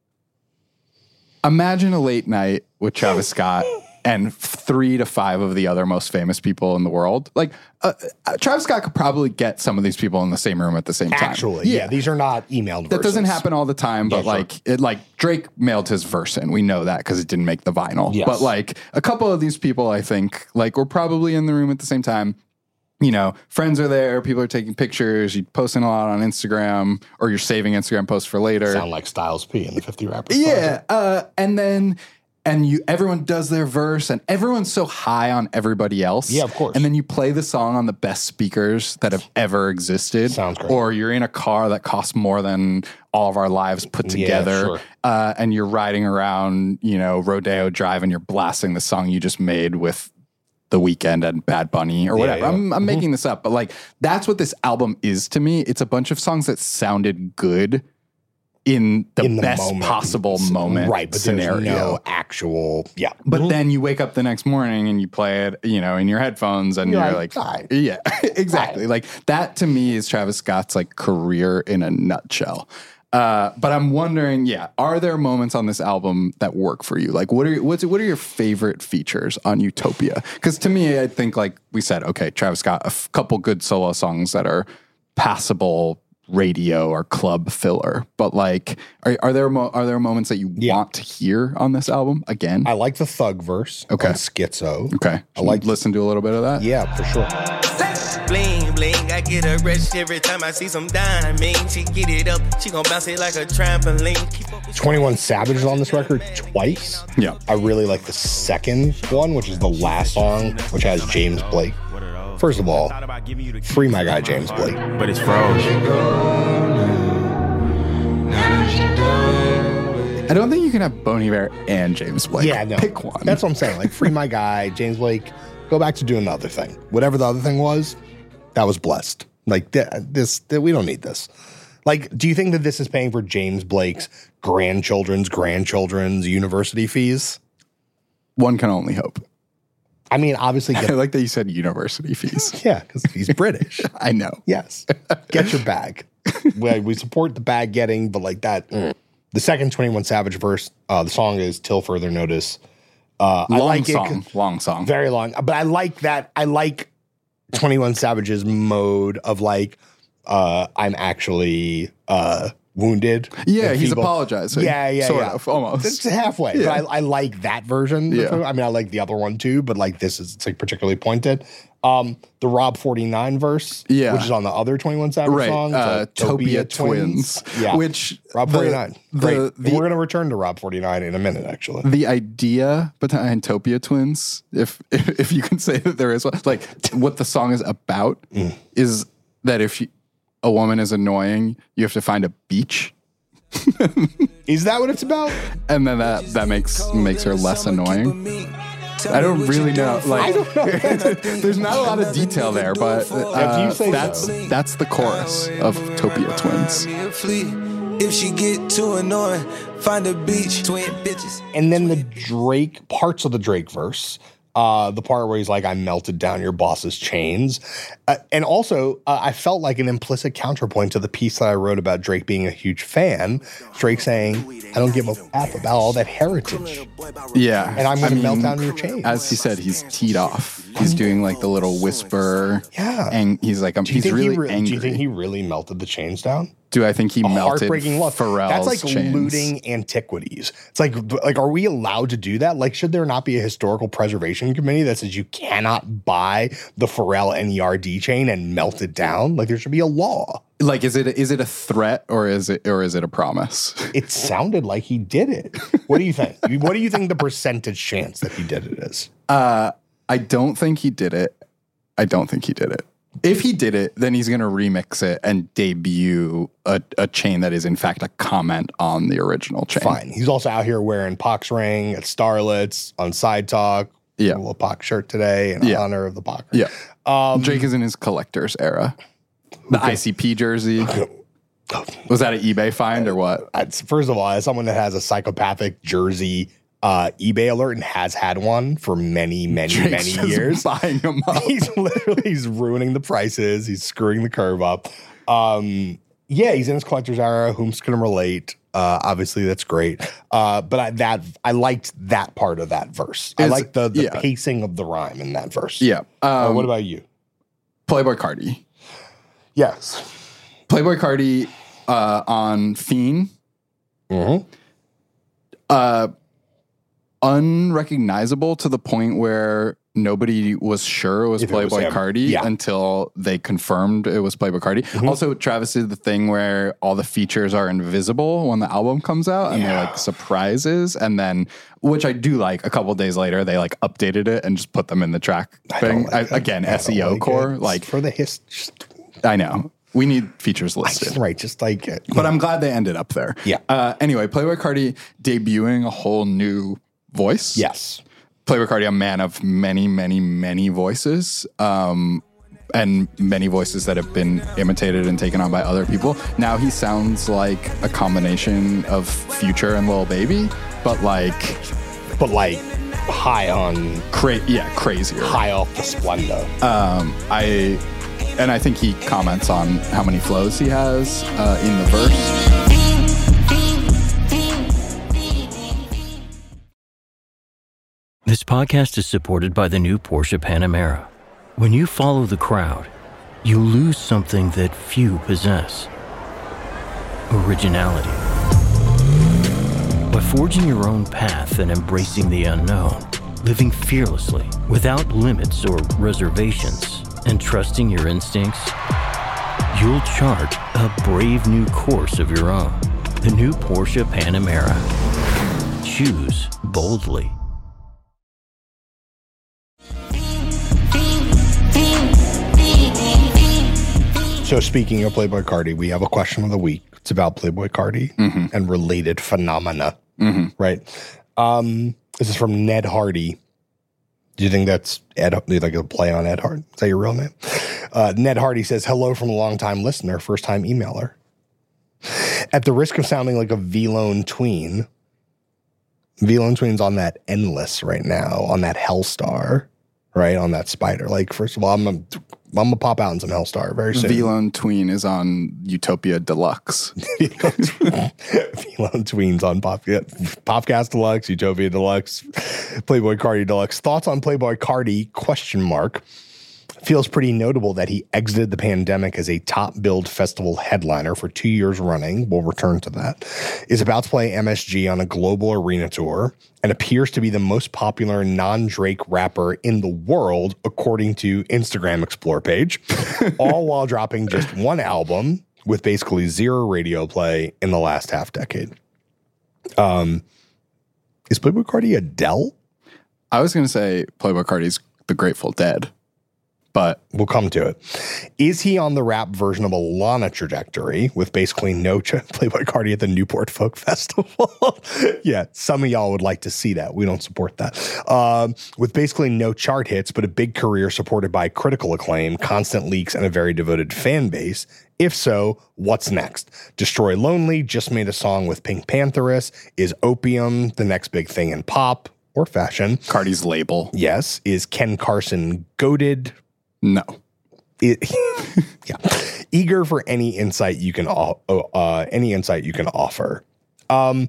imagine a late night with Travis Scott and three to five of the other most famous people in the world. Like, uh, uh, Travis Scott could probably get some of these people in the same room at the same time. Actually, yeah. yeah, these are not emailed That verses. doesn't happen all the time, but yeah, like, sure. it, like Drake mailed his verse in. We know that because it didn't make the vinyl. Yes. But like, a couple of these people, I think, like, were probably in the room at the same time. You know, friends are there, people are taking pictures, you're posting a lot on Instagram, or you're saving Instagram posts for later. Sound like Styles P in the fifty Rappers. Yeah, uh, and then and you everyone does their verse, and everyone's so high on everybody else. Yeah, of course. And then you play the song on the best speakers that have ever existed. Sounds great. Or you're in a car that costs more than all of our lives put together, Yeah, sure. uh, and you're riding around, you know, Rodeo Drive, and you're blasting the song you just made with The Weeknd and Bad Bunny or whatever. Yeah, yeah. I'm, I'm Mm-hmm. making this up, but like that's what this album is to me. It's a bunch of songs that sounded good in the, In the best moment. possible moment Right, but scenario. there's no actual, yeah. But then you wake up the next morning and you play it, you know, in your headphones, and You're you're, like, like, "Hi." yeah, exactly. Like that to me is Travis Scott's like career in a nutshell. Uh, but I'm wondering, yeah, are there moments on this album that work for you? Like, what are what's what are your favorite features on Utopia? Because to me, I think like we said, okay, Travis Scott, a f- couple good solo songs that are passable radio or club filler. But like, are, are there mo- are there moments that you Yeah. want to hear on this album again? I like the Thug verse Okay. on Schizo. Okay, I like listen to a little bit of that. Yeah, for sure. Bling, bling, I get a rush every time I see some diamonds. She get it up, she gon' bounce it like a trampoline. twenty-one Savage is on this record twice. Yeah. I really like the second one, which is the last song, which has James Blake. First of all, free my guy James Blake. But it's froze. I don't think you can have Bon Iver and James Blake. Yeah, no. Pick one. That's what I'm saying. Like, free my guy, James Blake. Go back to doing the other thing. Whatever the other thing was, that was blessed. Like, th- this, th- we don't need this. Like, do you think that this is paying for James Blake's grandchildren's grandchildren's university fees? One can only hope. I mean, obviously, I get, like that you said university fees. yeah, because he's British. I know. Yes. Get your bag. we, we support the bag getting, but like that. mm. The second twenty-one Savage verse, uh, the song is Till Further Notice. Uh, Long I like song. it. Long song. Very long. But I like that. I like twenty-one Savage's mode of like, uh, I'm actually uh, wounded. Yeah, and he's feeble. apologizing. Yeah, yeah, sort yeah. of, almost. It's halfway. Yeah. But I, I like that version. Yeah. I mean, I like the other one too, but like this is it's like particularly pointed. Um, the Rob forty-nine verse, Yeah. which is on the other twenty-one Savage Right, song, uh, Topia Twins, yeah, which Rob the- forty-nine. the- Great. the- We're gonna return to Rob forty-nine in a minute, actually. The idea behind Topia Twins, if, if if you can say that there is one, like what the song is about, Mm. is that if you, a woman is annoying, you have to find a beach, Is that what it's about? and then that that makes makes her less annoying. I don't really know. Like, I don't know. there's not a lot of detail there, but uh, If you say that's so. that's the chorus of Topia Twins. If she get too annoying, find a beach, twin bitches. And then the Drake parts of the Drake verse, uh, the part where he's like, "I melted down your boss's chains," uh, and also uh, I felt like an implicit counterpoint to the piece that I wrote about Drake being a huge fan. Drake saying, "I don't give a f about all that heritage." Yeah, And I'm gonna I mean, melt down your chains. As he said, he's teed off. He's doing like the little whisper. Yeah. and he's like, um, Do you he's think really he re- angry. Do you think he really melted the chains down? Do I think he A melted heartbreaking love. Pharrell's That's like chains? looting antiquities. It's like, like, are we allowed to do that? Like, should there not be a historical preservation committee that says you cannot buy the Pharrell N E R D chain and melt it down? Like, there should be a law. Like, is it is it a threat or is it or is it a promise? It sounded like he did it. What do you think? What do you think the percentage chance that he did it is? Uh, I don't think he did it. I don't think he did it. If he did it, then he's going to remix it and debut a, a chain that is, in fact, a comment on the original chain. Fine. He's also out here wearing Pac's ring at Starlets on Side Talk. Yeah. A little Pac shirt today in Yeah. honor of the Pac. Yeah. Um, Drake is in his collector's era. The I C P jersey. Was that an eBay find or what? First of all, as someone that has a psychopathic jersey uh, eBay alert and has had one for many, many, Drake's many just years. buying them up. He's literally he's ruining the prices. He's screwing the curve up. Um, yeah, he's in his collector's era. Whom's can relate? Uh, obviously, that's great. Uh, but I, that I liked that part of that verse. I It's- liked the, the yeah. pacing of the rhyme in that verse. Yeah. Um, Uh, what about you? Playboy Cardi? Yes. Playboy Cardi uh, on Fiend. Mm-hmm. Uh, unrecognizable to the point where nobody was sure it was If it was Playboy him. Cardi Yeah. until they confirmed it was Playboy Cardi. Mhm. Also, Travis did the thing where all the features are invisible when the album comes out, and they're Yeah. like surprises, and then which I do like. A couple days later, they like updated it and just put them in the track I don't thing. like I, it. again, I don't S E O like core, it. like for the his. Just, I know we need features I listed. just, right, just like it. But I'm glad they ended up there. Yeah. Uh, anyway, Playboy Cardi debuting a whole new voice. Yes. Playboy Cardi, a man of many, many, many voices, um, and many voices that have been imitated and taken on by other people. Now he sounds like a combination of Future and Lil Baby, but like, But like high on, cra- yeah, crazier. high off the Splenda. Um, I, and I think he comments on how many flows he has uh, in the verse. This podcast is supported by the new Porsche Panamera. When you follow the crowd, you lose something that few possess. Originality. By forging your own path and embracing the unknown, living fearlessly, without limits or reservations, and trusting your instincts, you'll chart a brave new course of your own. The new Porsche Panamera. Choose boldly. So speaking of Playboy Cardi, we have a question of the week. It's about Playboy Cardi Mm-hmm. and related phenomena, Mm-hmm. right? Um, this is from Ned Hardy. Do you think that's Ed, like a play on Ed Hardy? Is that your real name? Uh, Ned Hardy says, hello from a longtime listener, first-time emailer. At the risk of sounding like a V-Lone tween, V-Lone tween's on that Endless right now, on that Hellstar, right? On that Spider. Like, first of all, I'm a, I'm gonna pop out in some Hellstar very soon. V-Lone Tween is on Utopia Deluxe. V-Lone Tween's on Pop, Popcast Deluxe, Utopia Deluxe, Playboy Cardi Deluxe. Thoughts on Playboy Cardi, question mark. Feels pretty notable that he exited the pandemic as a top billed festival headliner for two years running. We'll return to that. Is about to play M S G on a global arena tour and appears to be the most popular non-Drake rapper in the world, according to Instagram Explore page, all while dropping just one album with basically zero radio play in the last half decade. Um, is Playboy Cardi Adele? I was going to say Playboy Cardi's The Grateful Dead, but we'll come to it. Is he on the rap version of a Lana trajectory with basically no ch- Playboy Cardi at the Newport Folk Festival? Yeah, some of y'all would like to see that. We don't support that. Um, with basically no chart hits, but a big career supported by critical acclaim, constant leaks, and a very devoted fan base. If so, what's next? Destroy Lonely just made a song with Pink Pantheress. Is Opium the next big thing in pop or fashion? Cardi's label. Yes. Is Ken Carson goated? No. It, yeah. Eager for any insight you can uh, any insight you can offer. Um,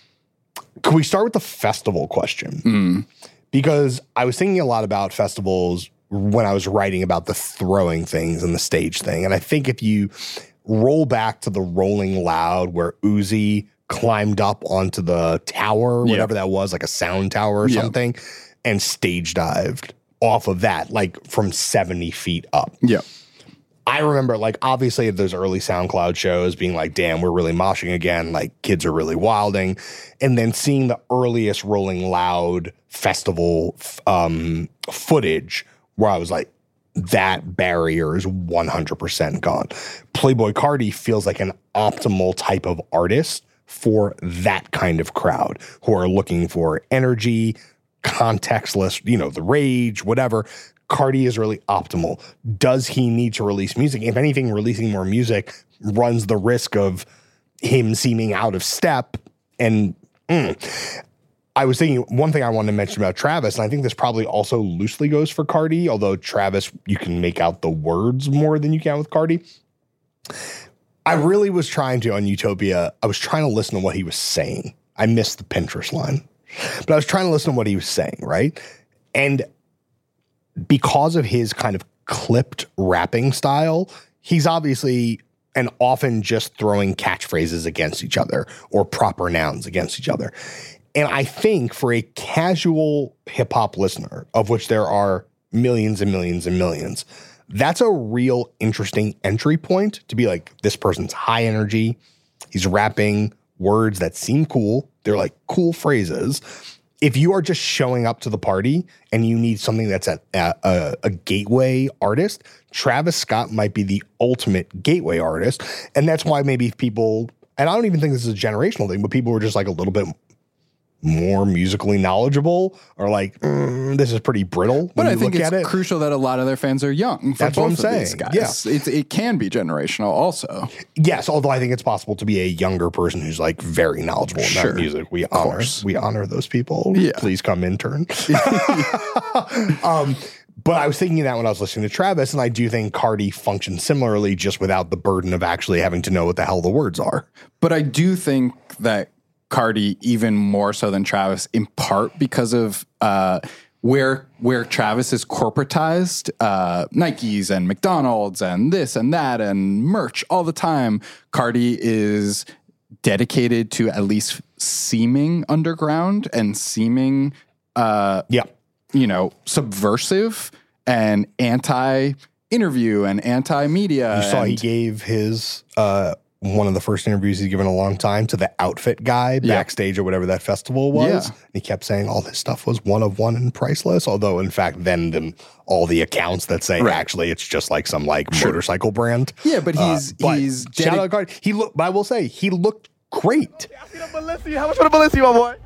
can we start with the festival question? Mm. Because I was thinking a lot about festivals when I was writing about the throwing things and the stage thing. And I think if you roll back to the Rolling Loud where Uzi climbed up onto the tower, yeah. whatever that was, like a sound tower or yeah. something, and stage dived off of that, like from seventy feet up. Yeah. I remember, like, obviously those early SoundCloud shows being like, damn, we're really moshing again. Like, kids are really wilding. And then seeing the earliest Rolling Loud festival um, footage where I was like, that barrier is one hundred percent gone. Playboy Cardi feels like an optimal type of artist for that kind of crowd who are looking for energy, contextless, you know, the rage, whatever. Cardi is really optimal. Does he need to release music? If anything, releasing more music runs the risk of him seeming out of step. And mm, I was thinking one thing I wanted to mention about Travis, and I think this probably also loosely goes for Cardi, although Travis, you can make out the words more than you can with Cardi. I really was trying to, on Utopia, I was trying to listen to what he was saying. I missed the Pinterest line, but I was trying to listen to what he was saying, right? And because of his kind of clipped rapping style, he's obviously and often just throwing catchphrases against each other or proper nouns against each other. And I think for a casual hip hop listener, of which there are millions and millions and millions, that's a real interesting entry point to be like, this person's high energy. He's rapping words that seem cool. They're like cool phrases. If you are just showing up to the party and you need something that's a, a, a gateway artist, Travis Scott might be the ultimate gateway artist. And that's why maybe people, and I don't even think this is a generational thing, but people were just like a little bit more musically knowledgeable or like, mm, this is pretty brittle. But when I you think look it's at it. crucial that a lot of their fans are young. For That's both what I'm of saying. These guys. Yeah. It's, it can be generational also. Yes, although I think it's possible to be a younger person who's like very knowledgeable in Sure. that music. We honor, course. we honor those people. Yeah. Please come intern. um, but I was thinking that when I was listening to Travis, and I do think Cardi functions similarly, just without the burden of actually having to know what the hell the words are. But I do think that Cardi, even more so than Travis, in part because of uh, where where Travis is corporatized, uh, Nikes and McDonald's and this and that and merch all the time. Cardi is dedicated to at least seeming underground and seeming, uh, yeah, you know, subversive and anti-interview and anti-media. You saw and he gave his uh, one of the first interviews he's given in a long time to the outfit guy backstage or whatever that festival was. Yeah. And he kept saying all this stuff was one of one and priceless. Although, in fact, then the, all the accounts that say Right. actually it's just like some like motorcycle brand. Yeah, but he's Uh, but he's shout dedic- out Cardi. He looked. I will say he looked great. How much for the Balenci, my boy?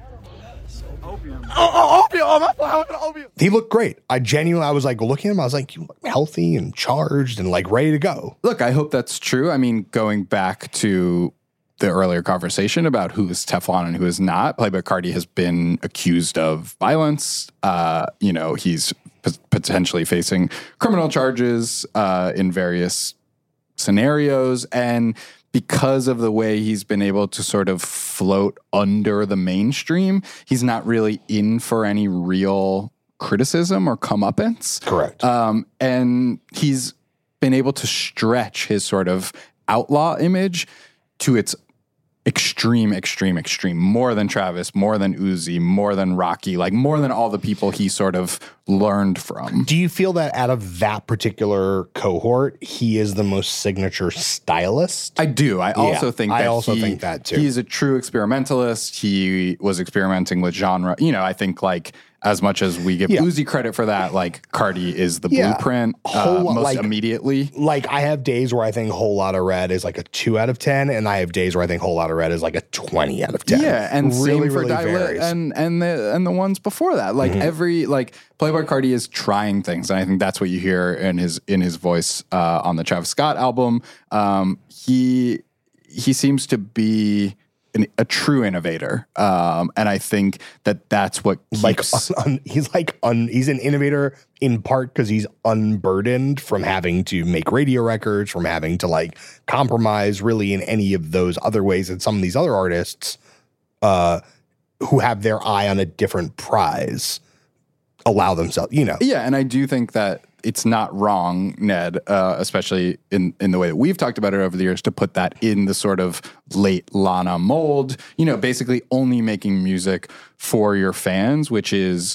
Opium. Oh, oh, opium. Oh, my fault. How much for the opium? He looked great. I genuinely, I was like looking at him. I was like, you look healthy and charged and like ready to go. Look, I hope that's true. I mean, going back to the earlier conversation about who is Teflon and who is not, Playboi Carti has been accused of violence. Uh, you know, he's p- potentially facing criminal charges uh, in various scenarios. And because of the way he's been able to sort of float under the mainstream, he's not really in for any real criticism or comeuppance. Correct. Um, and he's been able to stretch his sort of outlaw image to its extreme, extreme, extreme, more than Travis, more than Uzi, more than Rocky, like more than all the people he sort of learned from. Do you feel that out of that particular cohort, he is the most signature stylist? I do. I also Yeah, think I that also he, think that too. He's a true experimentalist. He was experimenting with genre. You know, I think like as much as we give Yeah. Uzi credit for that, like Cardi is the Yeah. blueprint Whole uh, lot- most like- immediately. Like I have days where I think Whole Lotta Red is like a two out of ten, and I have days where I think Whole Lotta Red is like a twenty out of ten. Yeah, and really, same for really Dial It varies. and and the and the ones before that. Like Mhm. every like Playboi Carti is trying things, and I think that's what you hear in his in his voice uh, on the Travis Scott album. Um, he he seems to be an, a true innovator, um, and I think that that's what keeps, like un, un, he's like un, he's an innovator in part because he's unburdened from having to make radio records, from having to like compromise really in any of those other ways that some of these other artists uh, who have their eye on a different prize allow themselves, you know. Yeah, and I do think that it's not wrong, Ned, uh, especially in, in the way that we've talked about it over the years, to put that in the sort of late Lana mold, you know, basically only making music for your fans, which is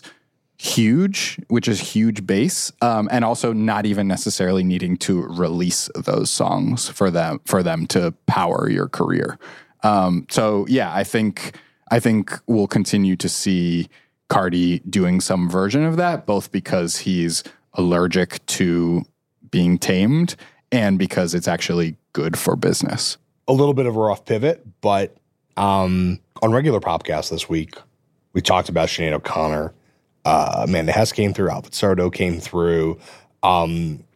huge, which is huge base, um, and also not even necessarily needing to release those songs for them, for them to power your career. Um, so yeah, I think, I think we'll continue to see Cardi doing some version of that, both because he's allergic to being tamed and because it's actually good for business. A little bit of a rough pivot, but um, on regular Popcast this week, we talked about Sinead O'Connor. Uh, Amanda Hess came through. Alfred Sardo came through. Um,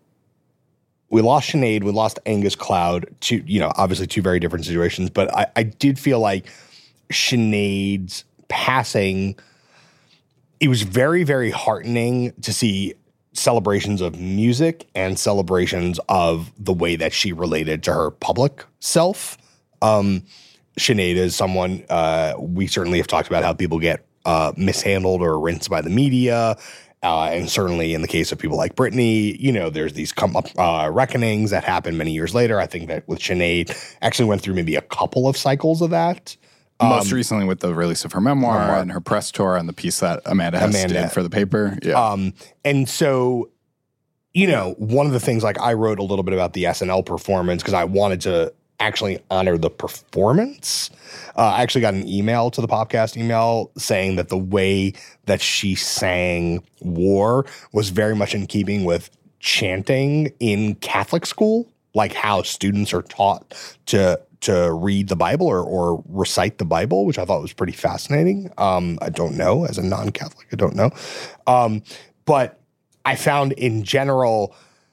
we lost Sinead. We lost Angus Cloud. Two, you know, obviously two very different situations. But I, I did feel like Sinead's passing, it was very, very heartening to see celebrations of music and celebrations of the way that she related to her public self. Um, Sinead is someone, uh, we certainly have talked about how people get uh, mishandled or rinsed by the media. Uh, and certainly in the case of people like Britney, you know, there's these come up uh, reckonings that happen many years later. I think that with Sinead, actually went through maybe a couple of cycles of that. Most um, recently with the release of her memoir, memoir and her press tour and the piece that Amanda Hess Amanda. did for the paper. Yeah. Um, and so, you know, one of the things, like I wrote a little bit about the S N L performance because I wanted to actually honor the performance. Uh, I actually got an email to the podcast email saying that the way that she sang War was very much in keeping with chanting in Catholic school, like how students are taught to to read the Bible or, or recite the Bible, which I thought was pretty fascinating. Um, I don't know. As a non-Catholic, I don't know. Um, but I found in general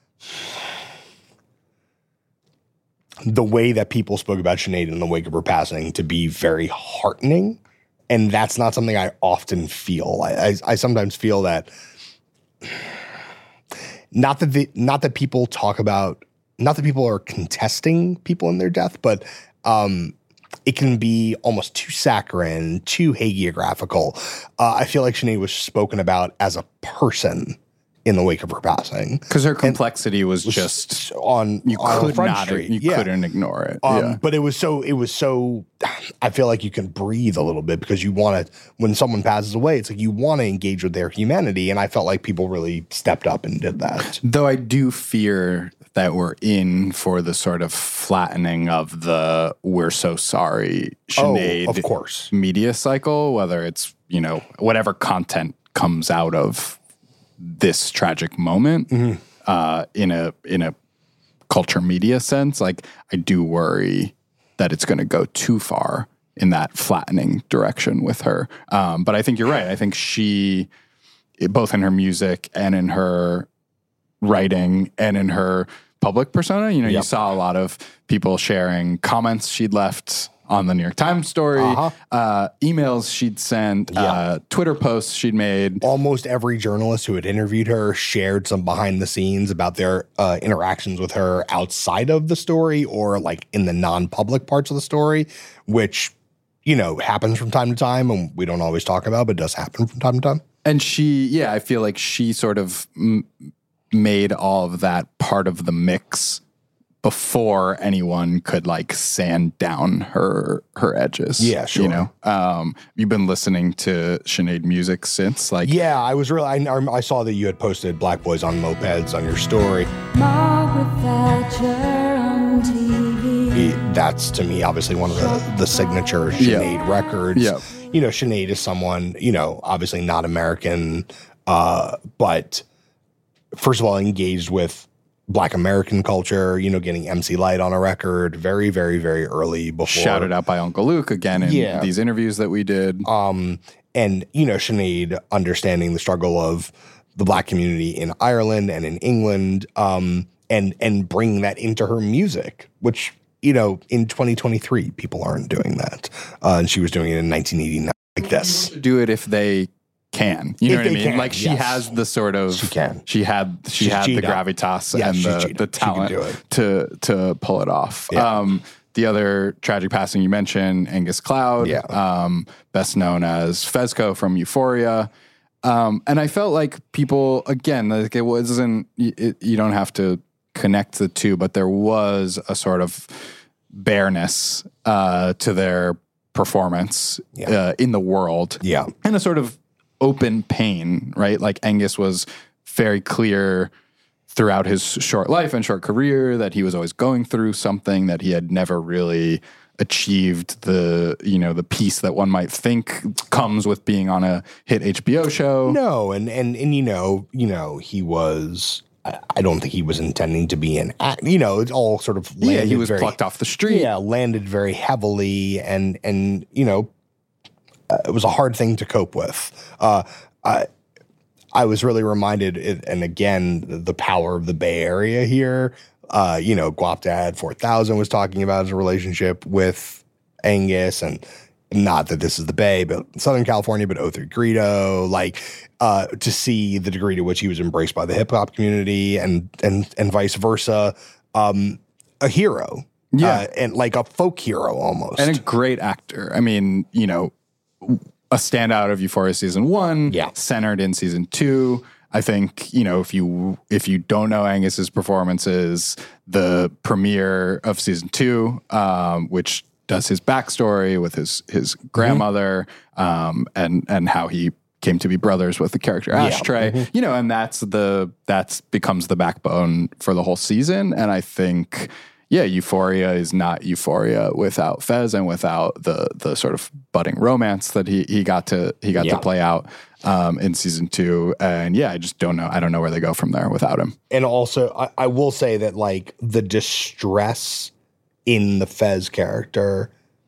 the way that people spoke about Sinead in the wake of her passing to be very heartening. And that's not something I often feel. I, I, I sometimes feel that not that the, not that people talk about, not that people are contesting people in their death, but um, it can be almost too saccharine, too hagiographical. Uh, I feel like Sinead was spoken about as a person in the wake of her passing. Because her complexity was, was just on you on could Front not Street. you Yeah. couldn't ignore it. Um, yeah. But it was so it was so I feel like you can breathe a little bit because you want to, when someone passes away, it's like you want to engage with their humanity. And I felt like people really stepped up and did that. Though I do fear that we're in for the sort of flattening of the we're so sorry Sinead Oh, of course. media cycle, whether it's, you know, whatever content comes out of this tragic moment Mm-hmm. uh, in a in a culture media sense. Like I do worry that it's going to go too far in that flattening direction with her. Um, but I think you're right. I think she, both in her music and in her writing and in her public persona, you know, Yep. you saw a lot of people sharing comments she'd left on the New York Times story, Uh-huh. uh, emails she'd sent, uh, Twitter posts she'd made. Almost every journalist who had interviewed her shared some behind the scenes about their uh, interactions with her outside of the story or like in the non-public parts of the story, which, you know, happens from time to time and we don't always talk about, but does happen from time to time. And she, yeah, I feel like she sort of m- made all of that part of the mix before anyone could like sand down her her edges. Yeah, sure. You know, um, you've been listening to Sinead music since, like, Yeah, I was really, I, I saw that you had posted Black Boys on Mopeds on your story. Margaret Thatcher on T V. It- that's to me obviously one of the, the signature Sinead Yeah. records. Yeah. You know, Sinead is someone, you know, obviously not American, uh, but first of all, engaged with Black American culture, you know, getting M C Light on a record very, very, very early before. shouted out by Uncle Luke again in Yeah. these interviews that we did. Um, and, you know, Sinead understanding the struggle of the Black community in Ireland and in England, um, and and bringing that into her music, which, you know, in twenty twenty-three, people aren't doing that. Uh, and she was doing it in nineteen eighty-nine like this. Do it if they can. You If know what I they mean? can, Like she yes. has the sort of She can. She had she She's had the G'd up. gravitas Yeah, and she's the, G'd the up. She can talent do it. to to pull it off. Yeah. Um, the other tragic passing you mentioned, Angus Cloud, Yeah. um, best known as Fezco from Euphoria. Um, and I felt like people, again, like it wasn't, it, you don't have to connect the two, but there was a sort of bareness uh, to their performance Yeah. uh, in the world. Yeah. And a sort of open pain, right? Like Angus was very clear throughout his short life and short career that he was always going through something, that he had never really achieved the, you know, the peace that one might think comes with being on a hit H B O show. No, and and and you know, you know, he was. I, I don't think he was intending to be an act. You know, it's all sort of landed Yeah, he was very, plucked off the street. Yeah, landed very heavily, and and you know, uh, it was a hard thing to cope with. Uh, I I was really reminded, and again, the power of the Bay Area here. Uh, you know, Guapdad four thousand was talking about his relationship with Angus, and not that this is the Bay, but Southern California, but oh three Greedo, like uh, to see the degree to which he was embraced by the hip hop community and and and vice versa, um, a hero, yeah, uh, and like a folk hero almost, and a great actor. I mean, you know, a standout of Euphoria season one, yeah, centered in season two. I think, you know, if you if you don't know Angus's performances, the premiere of season two, um, which does his backstory with his his grandmother, mm-hmm. um, and and how he came to be brothers with the character Ashtray, yeah. mm-hmm. you know, and that's the that's becomes the backbone for the whole season. And I think, yeah, Euphoria is not Euphoria without Fez and without the the sort of budding romance that he he got to he got yeah. to play out um, in season two. And yeah, I just don't know. I don't know where they go from there without him. And also, I, I will say that like the distress in the Fez character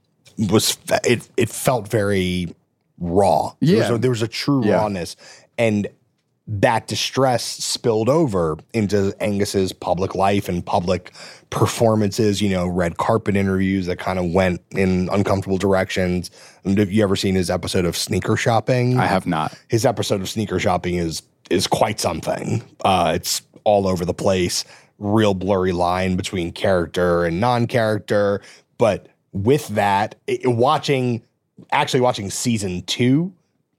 was it it felt very raw. Yeah, there was a, there was a true yeah. rawness, and that distress spilled over into Angus's public life and public performances, you know, red carpet interviews that kind of went in uncomfortable directions. And have you ever seen his episode of Sneaker Shopping? I have not. His episode of Sneaker Shopping is is quite something. Uh, it's all over the place, real blurry line between character and non-character. But with that, it, watching, actually watching season two,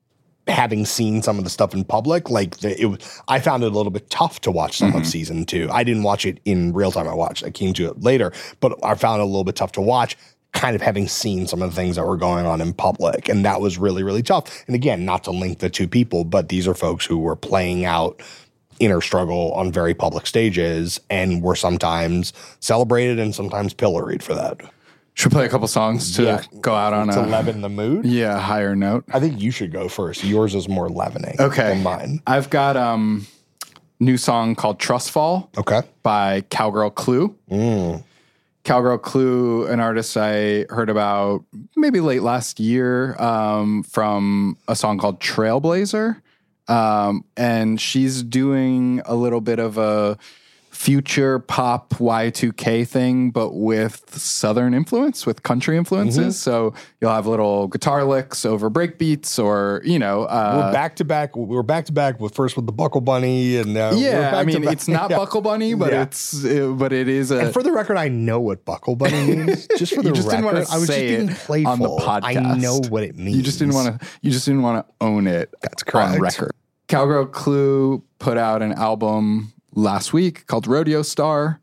having seen some of the stuff in public, like the, it was, I found it a little bit tough to watch some mm-hmm. of season two. I didn't watch it in real time. I watched, I came to it later, but I found it a little bit tough to watch, kind of having seen some of the things that were going on in public. And that was really, really tough. And again, not to link the two people, but these are folks who were playing out inner struggle on very public stages and were sometimes celebrated and sometimes pilloried for that. Should we play a couple songs to yeah. go out on to a leaven the mood? Yeah, higher note. I think you should go first. Yours is more leavening okay. than mine. I've got um new song called Trust Fall. Okay. By Cowgirl Clue. Mm. Cowgirl Clue, an artist I heard about maybe late last year um, from a song called Trailblazer. Um, and she's doing a little bit of a future pop Y two K thing, but with Southern influence, with country influences. Mm-hmm. So you'll have little guitar licks over break beats, or, you know. Uh, we're back to back. We're back to back with first with the Buckle Bunny. And uh, yeah, we're back I mean, to back. it's not yeah. Buckle Bunny, but yeah. it's, it, but it is a. And for the record, I know what Buckle Bunny means. Just for the you just record, didn't want to I was say just being it playful. on the podcast. I know what it means. You just didn't want to, you just didn't want to own it. That's correct. On record. Cowgirl Clue put out an album last week called Rodeo Star.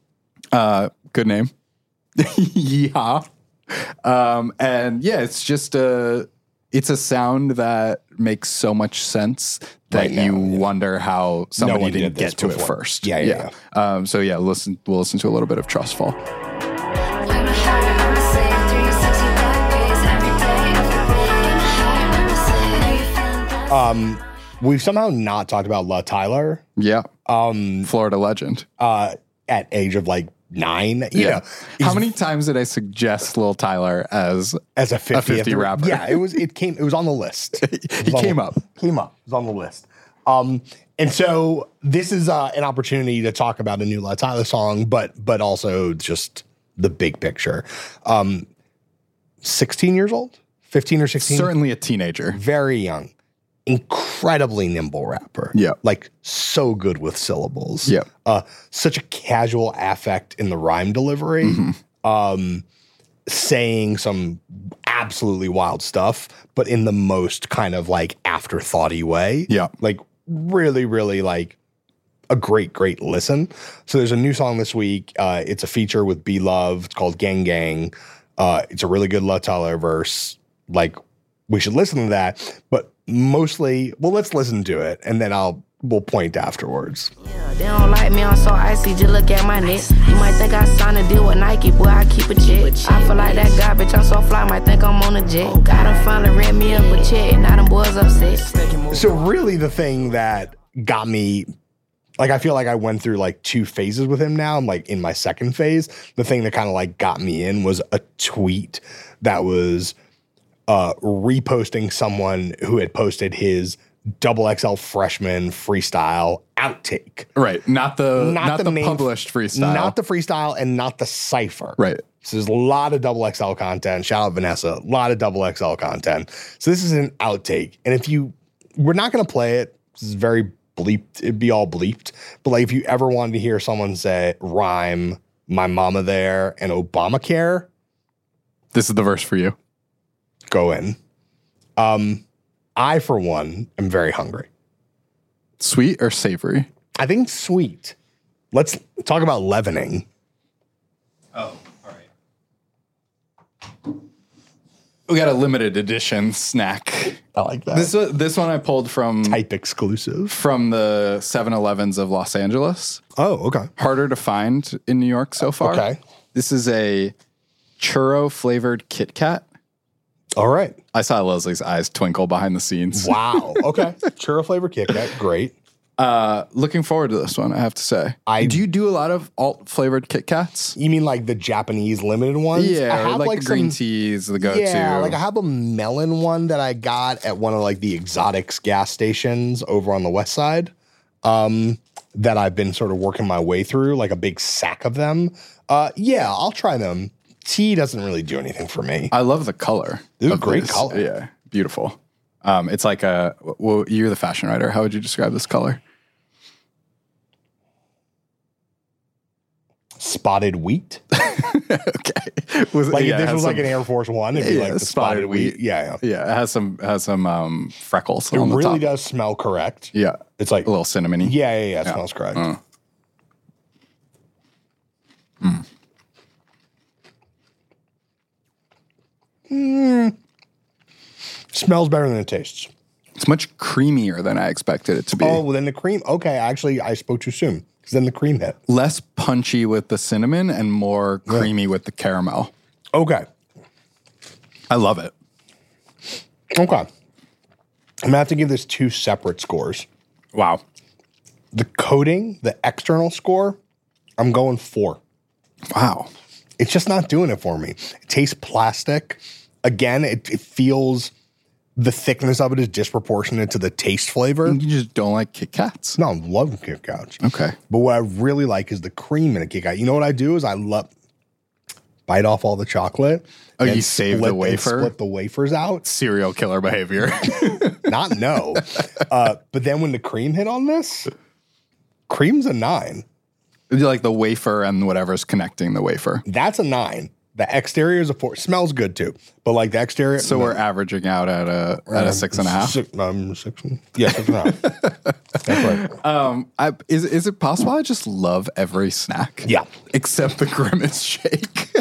Uh, good name. yeah. Um, and yeah, it's just a, it's a sound that makes so much sense that right now, you yeah. wonder how somebody no didn't did get to before. it first. Yeah, yeah. yeah. yeah. Um, so yeah, listen, we'll listen to a little bit of Trust Fall. Um, we've somehow not talked about La Tyler. Yeah. Um, Florida legend. Uh, at age of like nine. You yeah. know, How many times did I suggest Lil Tyler as as a fiftieth, a fifty rapper? Yeah, it was. It came. It was on the list. he came the, up. Came up. It was on the list. Um, and so this is uh, an opportunity to talk about a new La Tyler song, but but also just the big picture. Um, sixteen years old, fifteen or sixteen. Certainly a teenager. Very young. Incredibly nimble rapper. Yeah. Like so good with syllables. Yeah. Uh, such a casual affect in the rhyme delivery. Mm-hmm. Um, saying some absolutely wild stuff, but in the most kind of like afterthoughty way. Yeah. Like really, really like a great, great listen. So there's a new song this week. Uh, it's a feature with B Love. It's called Gang Gang. Uh, it's a really good La Tyler verse. Like we should listen to that, but mostly, well, let's listen to it, and then I'll we'll point afterwards. Yeah, they don't like me, I'm so icy, just look at my neck. You might think I signed a deal with Nike, boy, I keep a check. I feel like that garbage, I'm so fly, might think I'm on a jet. I done finally ran me up a check, now them boys upset. So really the thing that got me, like I feel like I went through like two phases with him now. I'm like in my second phase. The thing that kind of like got me in was a tweet that was Uh, reposting someone who had posted his double X L freshman freestyle outtake. Right. Not the not, not the, the main, published freestyle. Not the freestyle and not the cipher. Right. So there's a lot of double X L content. Shout out Vanessa. A lot of double X L content. So this is an outtake. And if you, we're not going to play it. This is very bleeped. It'd be all bleeped. But like if you ever wanted to hear someone say, rhyme, my mama there, and Obamacare. This is the verse for you. Go in. Um, I, for one, am very hungry. Sweet or savory? I think sweet. Let's talk about leavening. Oh, all right. We got a limited edition snack. I like that. This this one I pulled from type exclusive from the seven elevens of Los Angeles. Oh, okay. Harder to find in New York so far. Okay. This is a churro flavored Kit Kat. All right. I saw Leslie's eyes twinkle behind the scenes. Wow. Okay. Churro flavored Kit Kat. Great. Uh, looking forward to this one, I have to say. I, do you do a lot of alt flavored Kit Kats? You mean like the Japanese limited ones? Yeah, I have like, like the green some, teas, the go-to. Yeah, like I have a melon one that I got at one of like the Exotics gas stations over on the west side um, that I've been sort of working my way through, like a big sack of them. Uh, yeah, I'll try them. Tea doesn't really do anything for me. I love the color. It's a great this. color. Yeah, beautiful. Um, it's like a, well, you're the fashion writer. How would you describe this color? Spotted wheat. Okay. Was, like yeah, if this was some, like an Air Force One, it'd be yeah, like the spotted, spotted wheat. wheat. Yeah, yeah. Yeah, it has some has some um, freckles it on the really top. does smell correct. Yeah. It's like a little cinnamony. Yeah, yeah, yeah. It yeah. smells correct. Uh. Mm. Mm. Smells better than it tastes. It's much creamier than I expected it to be. Oh, well, then the cream. Okay, actually, I spoke too soon because then the cream hit. Less punchy with the cinnamon and more creamy yeah. with the caramel. Okay. I love it. Okay. I'm going to have to give this two separate scores. Wow. The coating, the external score, I'm going four. Wow. It's just not doing it for me. It tastes plastic. Again, it, it feels... The thickness of it is disproportionate to the taste flavor. You just don't like Kit Kats? No, I love Kit Kats. Okay. But what I really like is the cream in a Kit Kat. You know what I do is I love bite off all the chocolate. Oh, you save split, the wafer? Split the wafers out. Serial killer behavior. Not no. uh, but then when the cream hit on this, cream's a nine. You like the wafer and whatever's connecting the wafer. That's a nine. The exterior is a four. Smells good too, but like the exterior. So no. We're averaging out at a at a six and a half. Six, um, six, yeah, six and a half. That's right. Um, I, is is it possible I just love every snack? Yeah, except the Grimace shake.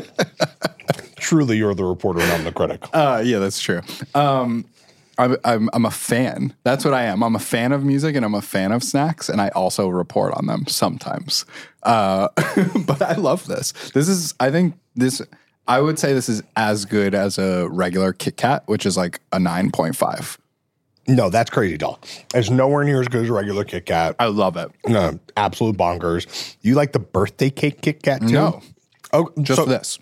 Truly, you're the reporter and I'm the critic. Uh, yeah, that's true. Um, I'm, I'm I'm a fan. That's what I am. I'm a fan of music and I'm a fan of snacks, and I also report on them sometimes. Uh, but I love this. This is, I think this. I would say this is as good as a regular Kit Kat, which is like a nine point five. No, that's crazy, dog. It's nowhere near as good as a regular Kit Kat. I love it. No, absolute bonkers. You like the birthday cake Kit Kat too? No. Oh, just so, this.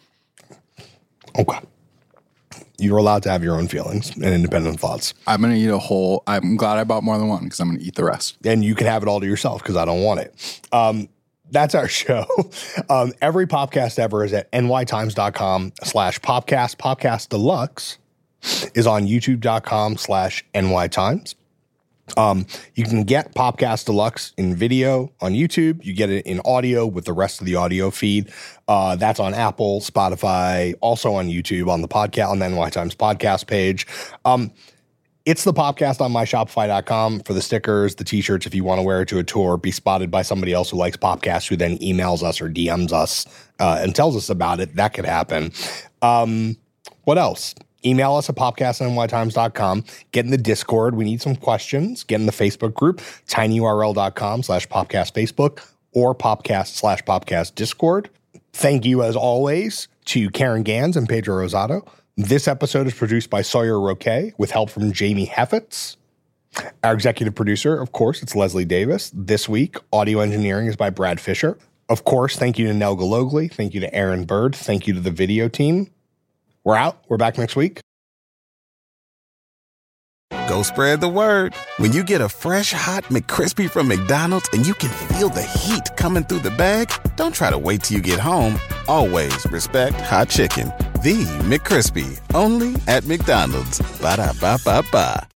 Okay. You're allowed to have your own feelings and independent thoughts. I'm going to eat a whole, I'm glad I bought more than one because I'm going to eat the rest. And you can have it all to yourself because I don't want it. Um, That's our show. Um, every podcast ever is at nytimes.com slash popcast. Popcast Deluxe is on youtube.com slash nytimes. Um, you can get Popcast Deluxe in video on YouTube. You get it in audio with the rest of the audio feed. Uh, that's on Apple, Spotify, also on YouTube, on the podcast, on the N Y Times podcast page. Um, It's the podcast on my shopify dot com for the stickers, the t-shirts, if you want to wear it to a tour, be spotted by somebody else who likes podcasts, who then emails us or D Ms us uh, and tells us about it. That could happen. Um, what else? Email us at popcast at n y times dot com. Get in the Discord. We need some questions. Get in the Facebook group, tinyurl.com slash popcast Facebook or popcast slash popcast Discord. Thank you, as always, to Karen Gans and Pedro Rosado. This episode is produced by Sawyer Roque with help from Jamie Heffitz. Our executive producer, of course, it's Leslie Davis. This week, audio engineering is by Brad Fisher. Of course, thank you to Nel Galogli. Thank you to Aaron Bird. Thank you to the video team. We're out. We're back next week. Go spread the word. When you get a fresh, hot McCrispy from McDonald's and you can feel the heat coming through the bag, don't try to wait till you get home. always respect hot chicken. The McCrispy, only at McDonald's. Ba-da-ba-ba-ba.